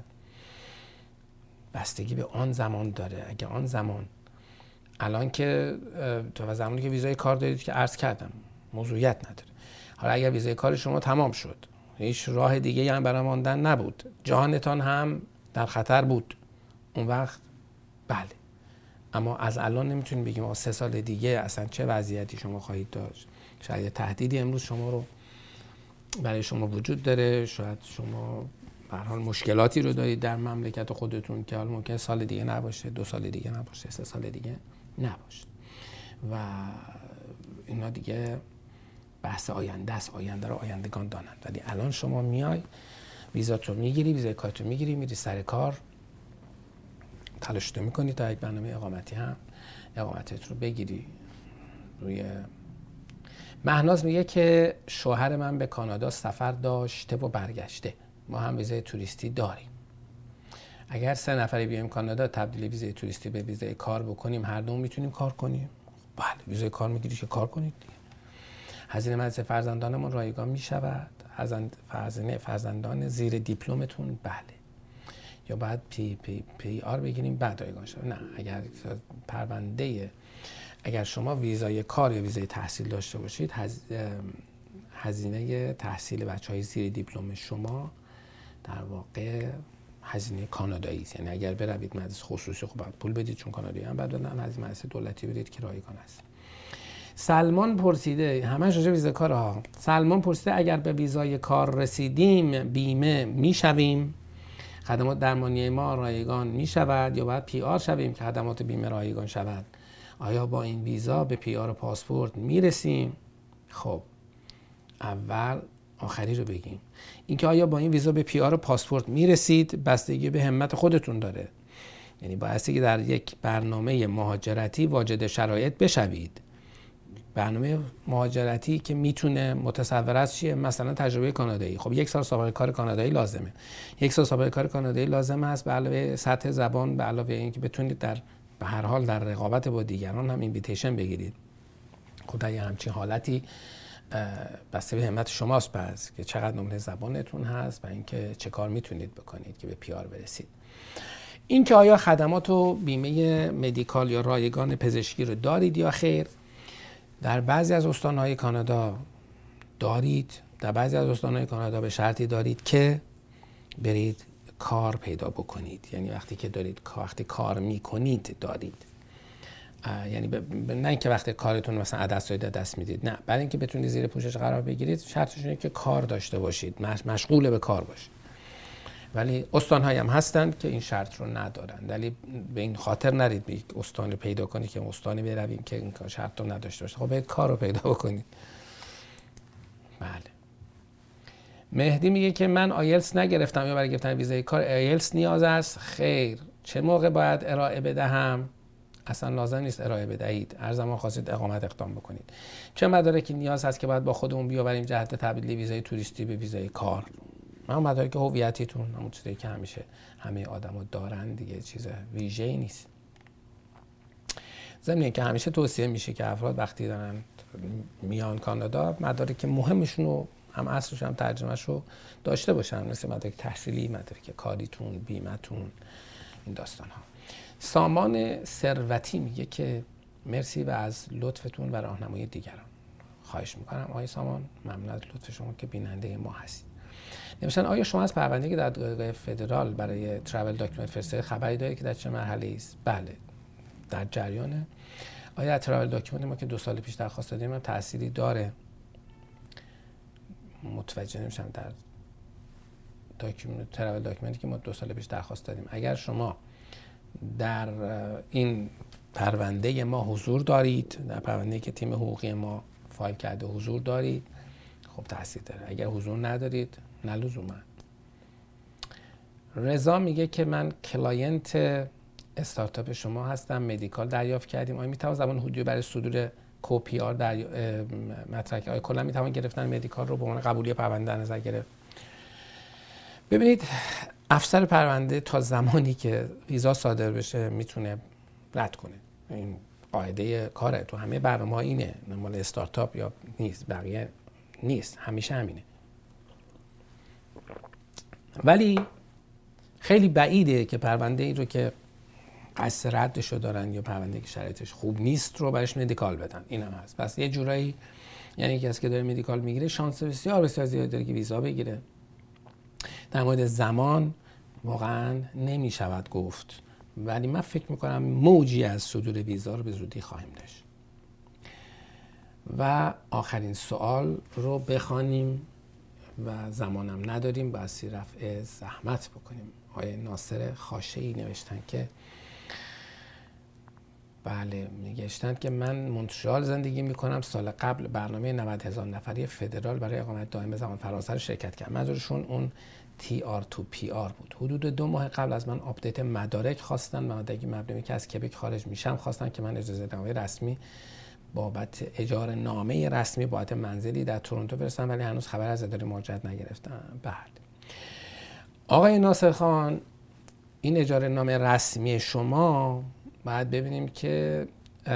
بستگی به آن زمان داره. اگه آن زمان الان که تو زمانی که ویزای کار دارید که عرض کردم موضوعیت نداره. حالا اگر ویزای کار شما تمام شد، هیچ راه دیگه هم برای ماندن نبود، جانتان هم در خطر بود، اون وقت بله. اما از الان نمیتونیم بگیم آقا سه سال دیگه اصلا چه وضعیتی شما خواهید داشت. شاید تهدیدی امروز شما رو برای شما وجود داره، شاید شما به هر حال مشکلاتی رو دارید در مملکت خودتون که حالا ممکنه سال دیگه نباشه، دو سال دیگه نباشه، سه سال دیگه نباشه و اینا دیگه بحث آینده است. آینده رو آیندگان دانند. ولی الان شما میای ویزاتو میگیری، ویزای کارتو میگیری، میری سر کار، تلاشتو میکنی تا یک برنامه اقامتی هم اقامتت رو بگیری. روی مهناز میگه که شوهر من به کانادا سفر داشته و برگشته، ما هم ویزای توریستی داریم. اگر سه نفری بیایم کانادا تبدیل ویزای توریستی به ویزای کار بکنیم، هر دو میتونیم کار کنیم؟ بله. ویزای کار میگیری که کار کنید دیگه. هزینه مدرسه فرزندانمون رایگان میشود؟ هزینه فرزندان زیر دیپلمتون بله. یا بعد پی پی پی آر بگیریم بعد رایگان شود؟ نه. اگر پرونده اگر شما ویزای کار یا ویزای تحصیل داشته باشید، هز... هزینه تحصیل بچهای زیر دیپلم شما در واقع هزینه کانادایی است. یعنی اگر بروید مدرسه خصوصی خب باید پول بدید چون کانادایی هم، بعد بدن هزینه مدرسه دولتی بدید که رایگان است. سلمان پرسیده، همش راجع به ویزای کار ها. سلمان پرسیده اگر به ویزای کار رسیدیم بیمه میشویم؟ خدمات درمانی ما رایگان میشود یا باید پی آر شویم که خدمات بیمه رایگان شود؟ آیا با این ویزا به پی آر و پاسپورت میرسیم؟ خب اول آخری رو بگیم. اینکه آیا با این ویزا به پی آر و پاسپورت میرسید بستگی به همت خودتون داره. یعنی بایستی که در یک برنامه مهاجرتی واجد شرایط بشوید. برنامه مهاجرتی که میتونه متصور است چیه؟ مثلا تجربه کانادایی. خب یک سال سابقه کار کانادایی لازمه. یک سال سابقه کار کانادایی لازم است به علاوه سطح زبان، به علاوه اینکه بتونید در به هر حال در رقابت با دیگران هم اینویتیشن بگیرید. خب در همچین حالتی بسته به همت شماست پس که چقدر نمره زبانتون هست و اینکه چه کار میتونید بکنید که به پی آر برسید. این که آیا خدمات و بیمه مدیکال یا رایگان پزشکی رو دارید یا خیر؟ در بعضی از استان‌های کانادا دارید، در بعضی از استان‌های کانادا به شرطی دارید که برید کار پیدا بکنید. یعنی وقتی که دارید وقتی کار میکنید دارید، یعنی ب... نه اینکه وقتی کارتون مثلا عدس دارید دست میدید، نه، برای اینکه بتونید زیر پوشش قرار بگیرید شرطش اینه که کار داشته باشید، مش... مشغول به کار باشید. ولی استان‌هایی هم هستند که این شرط رو ندارن. ولی به این خاطر نرید به یک استانی پیدا کنید که استانی برویم که این شرط رو نداشته باشه. خب باید کار رو پیدا بکنید. بله. مهدی میگه که من آیلتس نگرفتم یا برای گرفتن ویزای کار آیلتس نیاز است؟ خیر. چه موقع باید ارائه بدهم؟ اصلا لازم نیست ارائه بدهید، هر زمان خواستید اقامت اقدام بکنید. چه مدارکی نیاز هست که باید با خودمون بیاوریم جهت تبدیل ویزای توریستی به ویزای کار؟ من مدارک هویتیتون، همون چیزی که همیشه همه آدما دارن دیگه، چیز ویژه‌ای نیست. ضمن اینکه همیشه توصیه میشه که افراد وقتی دارن میان کانادا مدارک مهمشون رو هم اصلش هم ترجمهش رو داشته باشن، مثل مدارک تحصیلی، مدارک کاریتون، بیمتون، این داستان ها. سامان ثروتی میگه که مرسی و از لطفتون و راهنمایی دیگران. خواهش میکنم آقای سامان، ممنون از لطف شما که بیننده ما هستید. نمیشن آیا شما از پرونده‌ای که در دادگاه فدرال برای ترافل داکیومنت فرستادید خبری دارید که در چه مرحله است؟ بله، در جریانه. آیا ترافل داکیومنت ما که دو سال پیش درخواست دادیم هم تأثیری داره؟ متوجه نمیشم. در داکیومنت ترافل داکیومنتی که ما دو سال پیش درخواست دادیم، اگر شما در این پرونده ما حضور دارید، در پرونده‌ای که تیم حقوقی ما فایل کرده حضور دارید، خب تاثیر داره. اگر حضور ندارید نه لزوما. رضا میگه که من کلاینت استارتاپ شما هستم، مدیکال دریافت کردیم. آیا میتوان زمان حدودی برای صدور کوپی آر در مطرح کنید؟ آیا کلا میتوان گرفتن مدیکال رو به عنوان قبولی پرونده در نظر گرفت؟ ببینید، افسر پرونده تا زمانی که ویزا صادر بشه میتونه رد کنه. این قاعده کاره تو همه برنامه‌ها اینه، مال استارتاپ یا نیست، بقیه نیست، همیشه همینه. ولی خیلی بعیده که پرونده ای رو که قصد ردش رو دارن یا پرونده که شرایطش خوب نیست رو برش مدیکال بدن. این هم هست. پس یه جورایی یعنی کسی که داره مدیکال میگیره شانس بسیار بسیار زیادی داره که ویزا بگیره. در مورد زمان واقعا نمیشود گفت، ولی من فکر میکنم موجی از صدور ویزا رو به زودی خواهیم داشت. و آخرین سوال رو بخوانیم و زمانم نداریم، باید رفع زحمت بکنیم. آقای ناصر خاشه‌ای نوشتن که بله، میگشتن که من مونترال زندگی میکنم، سال قبل برنامه نود هزار نفری فدرال برای اقامت دائم زمان فرانسه شرکت کردم. منظورشون اون تی آر تو پی آر بود. حدود دو ماه قبل از من آپدیت مدارک خواستن، مدارکی مبنی که از کبک خارج میشم خواستن که من اجازه نامه رسمی بابت اجاره نامه رسمی بابت منزلی در تورنتو برسم، ولی هنوز خبر از اداره مهاجرت نگرفتم. بله آقای ناصر خان، این اجاره نامه رسمی شما باید ببینیم که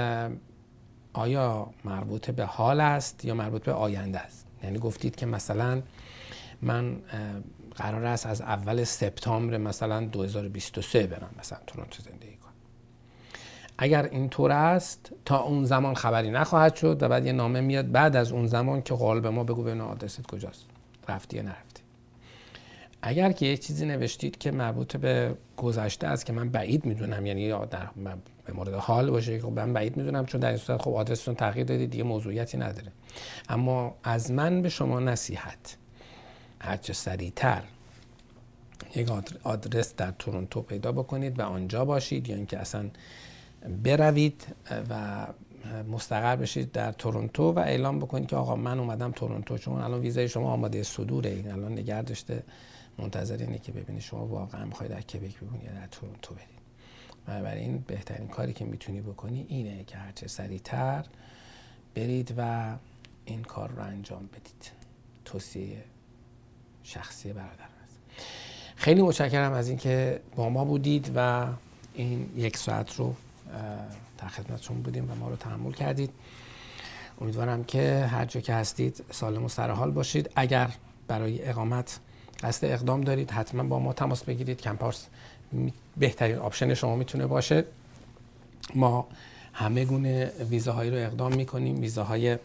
آیا مربوط به حال است یا مربوط به آینده است. یعنی گفتید که مثلا من قرار است از اول سپتامبر مثلا دو هزار و بیست و سه برم مثلا تورنتو زندگی کنم. اگر این طور است تا اون زمان خبری نخواهد شد و بعد یه نامه میاد بعد از اون زمان که قال به ما بگو ببین آدرست کجاست، رفتی یا نرفتی. اگر که یه چیزی نوشتید که مربوط به گذشته است که من بعید میدونم، یعنی یا در به مورد حال باشه که من بعید میدونم، چون در این صورت خب آدرستون تغییر دادید دیگه موضوعیتی نداره. اما از من به شما نصیحت، هرچه سریعتر یک آدرس در تورنتو پیدا بکنید و آنجا باشید، یا اینکه اصلا بروید و مستقر بشید در تورنتو و اعلام بکنید که آقا من اومدم تورنتو، چون الان ویزای شما آماده صدوره، این الان نگه داشته منتظر اینه که ببینید شما واقعا میخواید در کبک بمونید یا در تورنتو برید. بنابراین بهترین کاری که میتونی بکنی اینه که هرچه سریعتر برید و این کار رو انجام بدید. توصیه شخصی برادر است. خیلی متشکرم از اینکه با ما بودید و این یک ساعت رو در خدمتتون بودیم و ما رو تحمل کردید. امیدوارم که هر جا که هستید سالم و سرحال باشید. اگر برای اقامت قصد اقدام دارید حتما با ما تماس بگیرید. کمپارس بهترین آپشن شما میتونه باشه. ما همه گونه ویزاهایی رو اقدام میکنیم، ویزاهای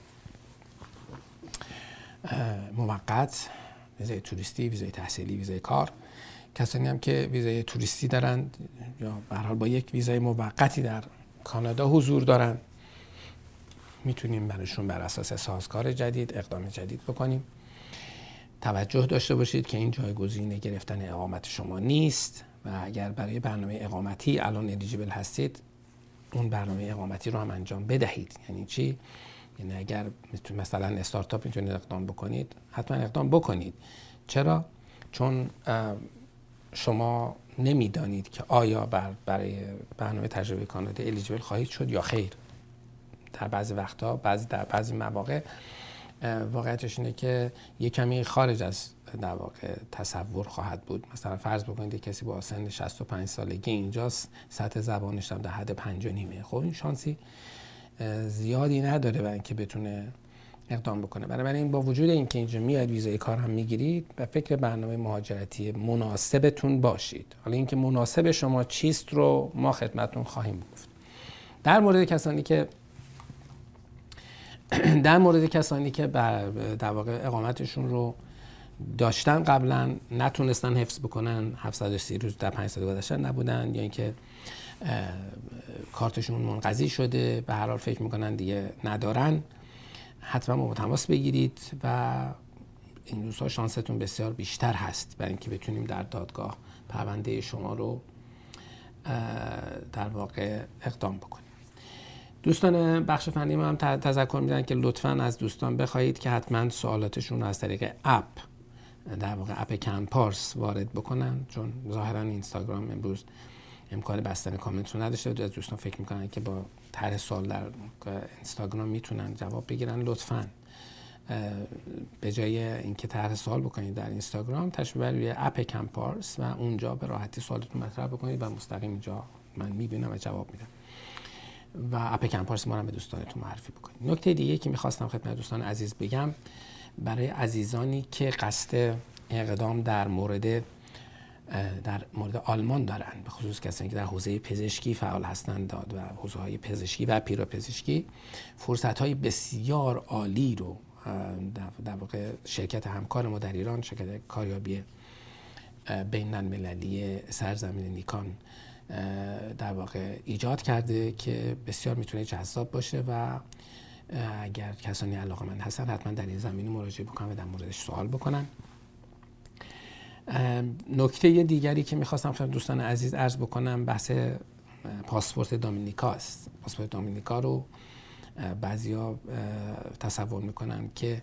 موقت، ویزای توریستی، ویزای تحصیلی، ویزای کار. کسانی هم که ویزای توریستی دارند یا به هر حال با یک ویزای موقتی در کانادا حضور دارند میتونیم براشون بر اساس سازگار جدید اقدام جدید بکنیم. توجه داشته باشید که این جایگزین گرفتن اقامت شما نیست و اگر برای برنامه اقامتی الان الیجیبل هستید اون برنامه اقامتی رو هم انجام بدهید. یعنی چی؟ یعنی اگر مثلا استارتاپ میتونید اقدام بکنید حتما اقدام بکنید، چرا؟ چون شما نمیدانید که آیا بر برای برنامه تجربه کانادا الیجیبل خواهید شد یا خیر. در بعضی وقتا، بعضی در بعضی مواقع واقعیتش اینه که یک کمی خارج از در واقع تصور خواهد بود. مثلا فرض بکنید یک کسی با سن شصت و پنج سالگی اینجاست، سطح زبانش هم در حد پنج و نیمه. خب این شانسی زیادی نداره برای اینکه بتونه اقدام بکنه. بنابراین با وجود اینکه اینجا میاد ویزای کار هم میگیرید، به فکر برنامه مهاجرتی مناسبتون باشید. حالا اینکه مناسب شما چیست رو ما خدمتتون خواهیم گفت. در مورد کسانی که در مورد کسانی که در واقع اقامتشون رو داشتن قبلا نتونستن حفظ بکنن، هفتصد و سی روز در پنج سال گذشته نبودن، یا اینکه کارتشون منقضی شده، به هر حال فکر میکنن دیگه ندارن، حتما با تماس بگیرید و این روزها شانستون بسیار بیشتر هست برای اینکه بتونیم در دادگاه پرونده شما رو در واقع اقدام بکنیم. دوستان بخش فنی ما هم تذکر میدن که لطفاً از دوستان بخواهید که حتما سوالاتشون رو از طریق اپ، در واقع اپ کمپارس وارد بکنن، چون ظاهراً اینستاگرام امروز امکان بستن کامنت رو نداشته و از دوستان فکر میکنن که با طرح سوال در اینستاگرام میتونن جواب بگیرن. لطفاً به جای اینکه طرح سوال بکنید در اینستاگرام، تشریف ببرید روی اپ کمپارس و اونجا به راحتی سوالتون مطرح بکنید و مستقیم اینجا من میبینم و جواب میدم و اپ کمپارس ما رو به دوستانتون معرفی بکنید. نکته دیگه که میخواستم خدمت دوستان عزیز بگم، برای عزیزانی که قصد اقدام در مورد در مورد آلمان دارن، به خصوص کسانی که در حوزه پزشکی فعال هستند و حوزه‌های پزشکی و پیراپزشکی، فرصت‌های بسیار عالی رو در واقع شرکت همکار ما در ایران، شرکت کاریابی بین‌المللی سرزمین نیکان در واقع ایجاد کرده که بسیار میتونه جذاب باشه و اگر کسانی علاقه‌مند هستن حتما در این زمینه مراجعه بکنن و در موردش سوال بکنن. نکته دیگری که میخواستم خدمت دوستان عزیز عرض بکنم بحث پاسپورت دامینیکا است. پاسپورت دامینیکا رو بعضیا تصور میکنن که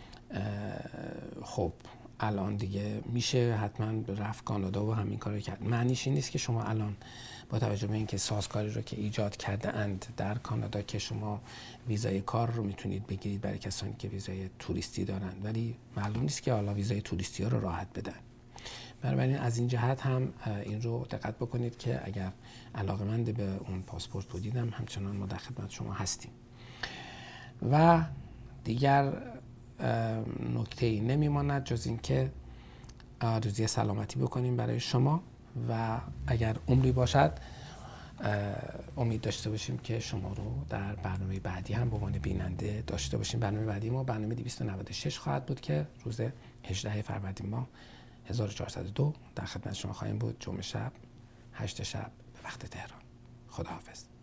خب الان دیگه میشه حتما رفت کانادا و همین کارو کرد. معنیش این نیست که شما الان با توجه به اینکه سازکاری رو که ایجاد کرده اند در کانادا که شما ویزای کار رو میتونید بگیرید برای کسانی که ویزای توریستی دارن، ولی معلوم نیست که حالا ویزای توریستی ها رو راحت بدن. بنابراین از این جهت هم این رو دقت بکنید که اگر علاقه‌مند به اون پاسپورت بودید هم همچنان ما در خدمت شما هستیم. و دیگر نکته‌ای نمیماند جز این که آرزوی سلامتی بکنیم برای شما و اگر عمری باشد امید داشته باشیم که شما رو در برنامه بعدی هم به عنوان بیننده داشته باشیم. برنامه بعدی ما برنامه دویست و نود و شش خواهد بود که روز هجدهم فروردین ماه هزار و چهارصد و دو در خدمت شما خواهیم بود. جمعه شب هشت شب به وقت تهران. خداحافظ.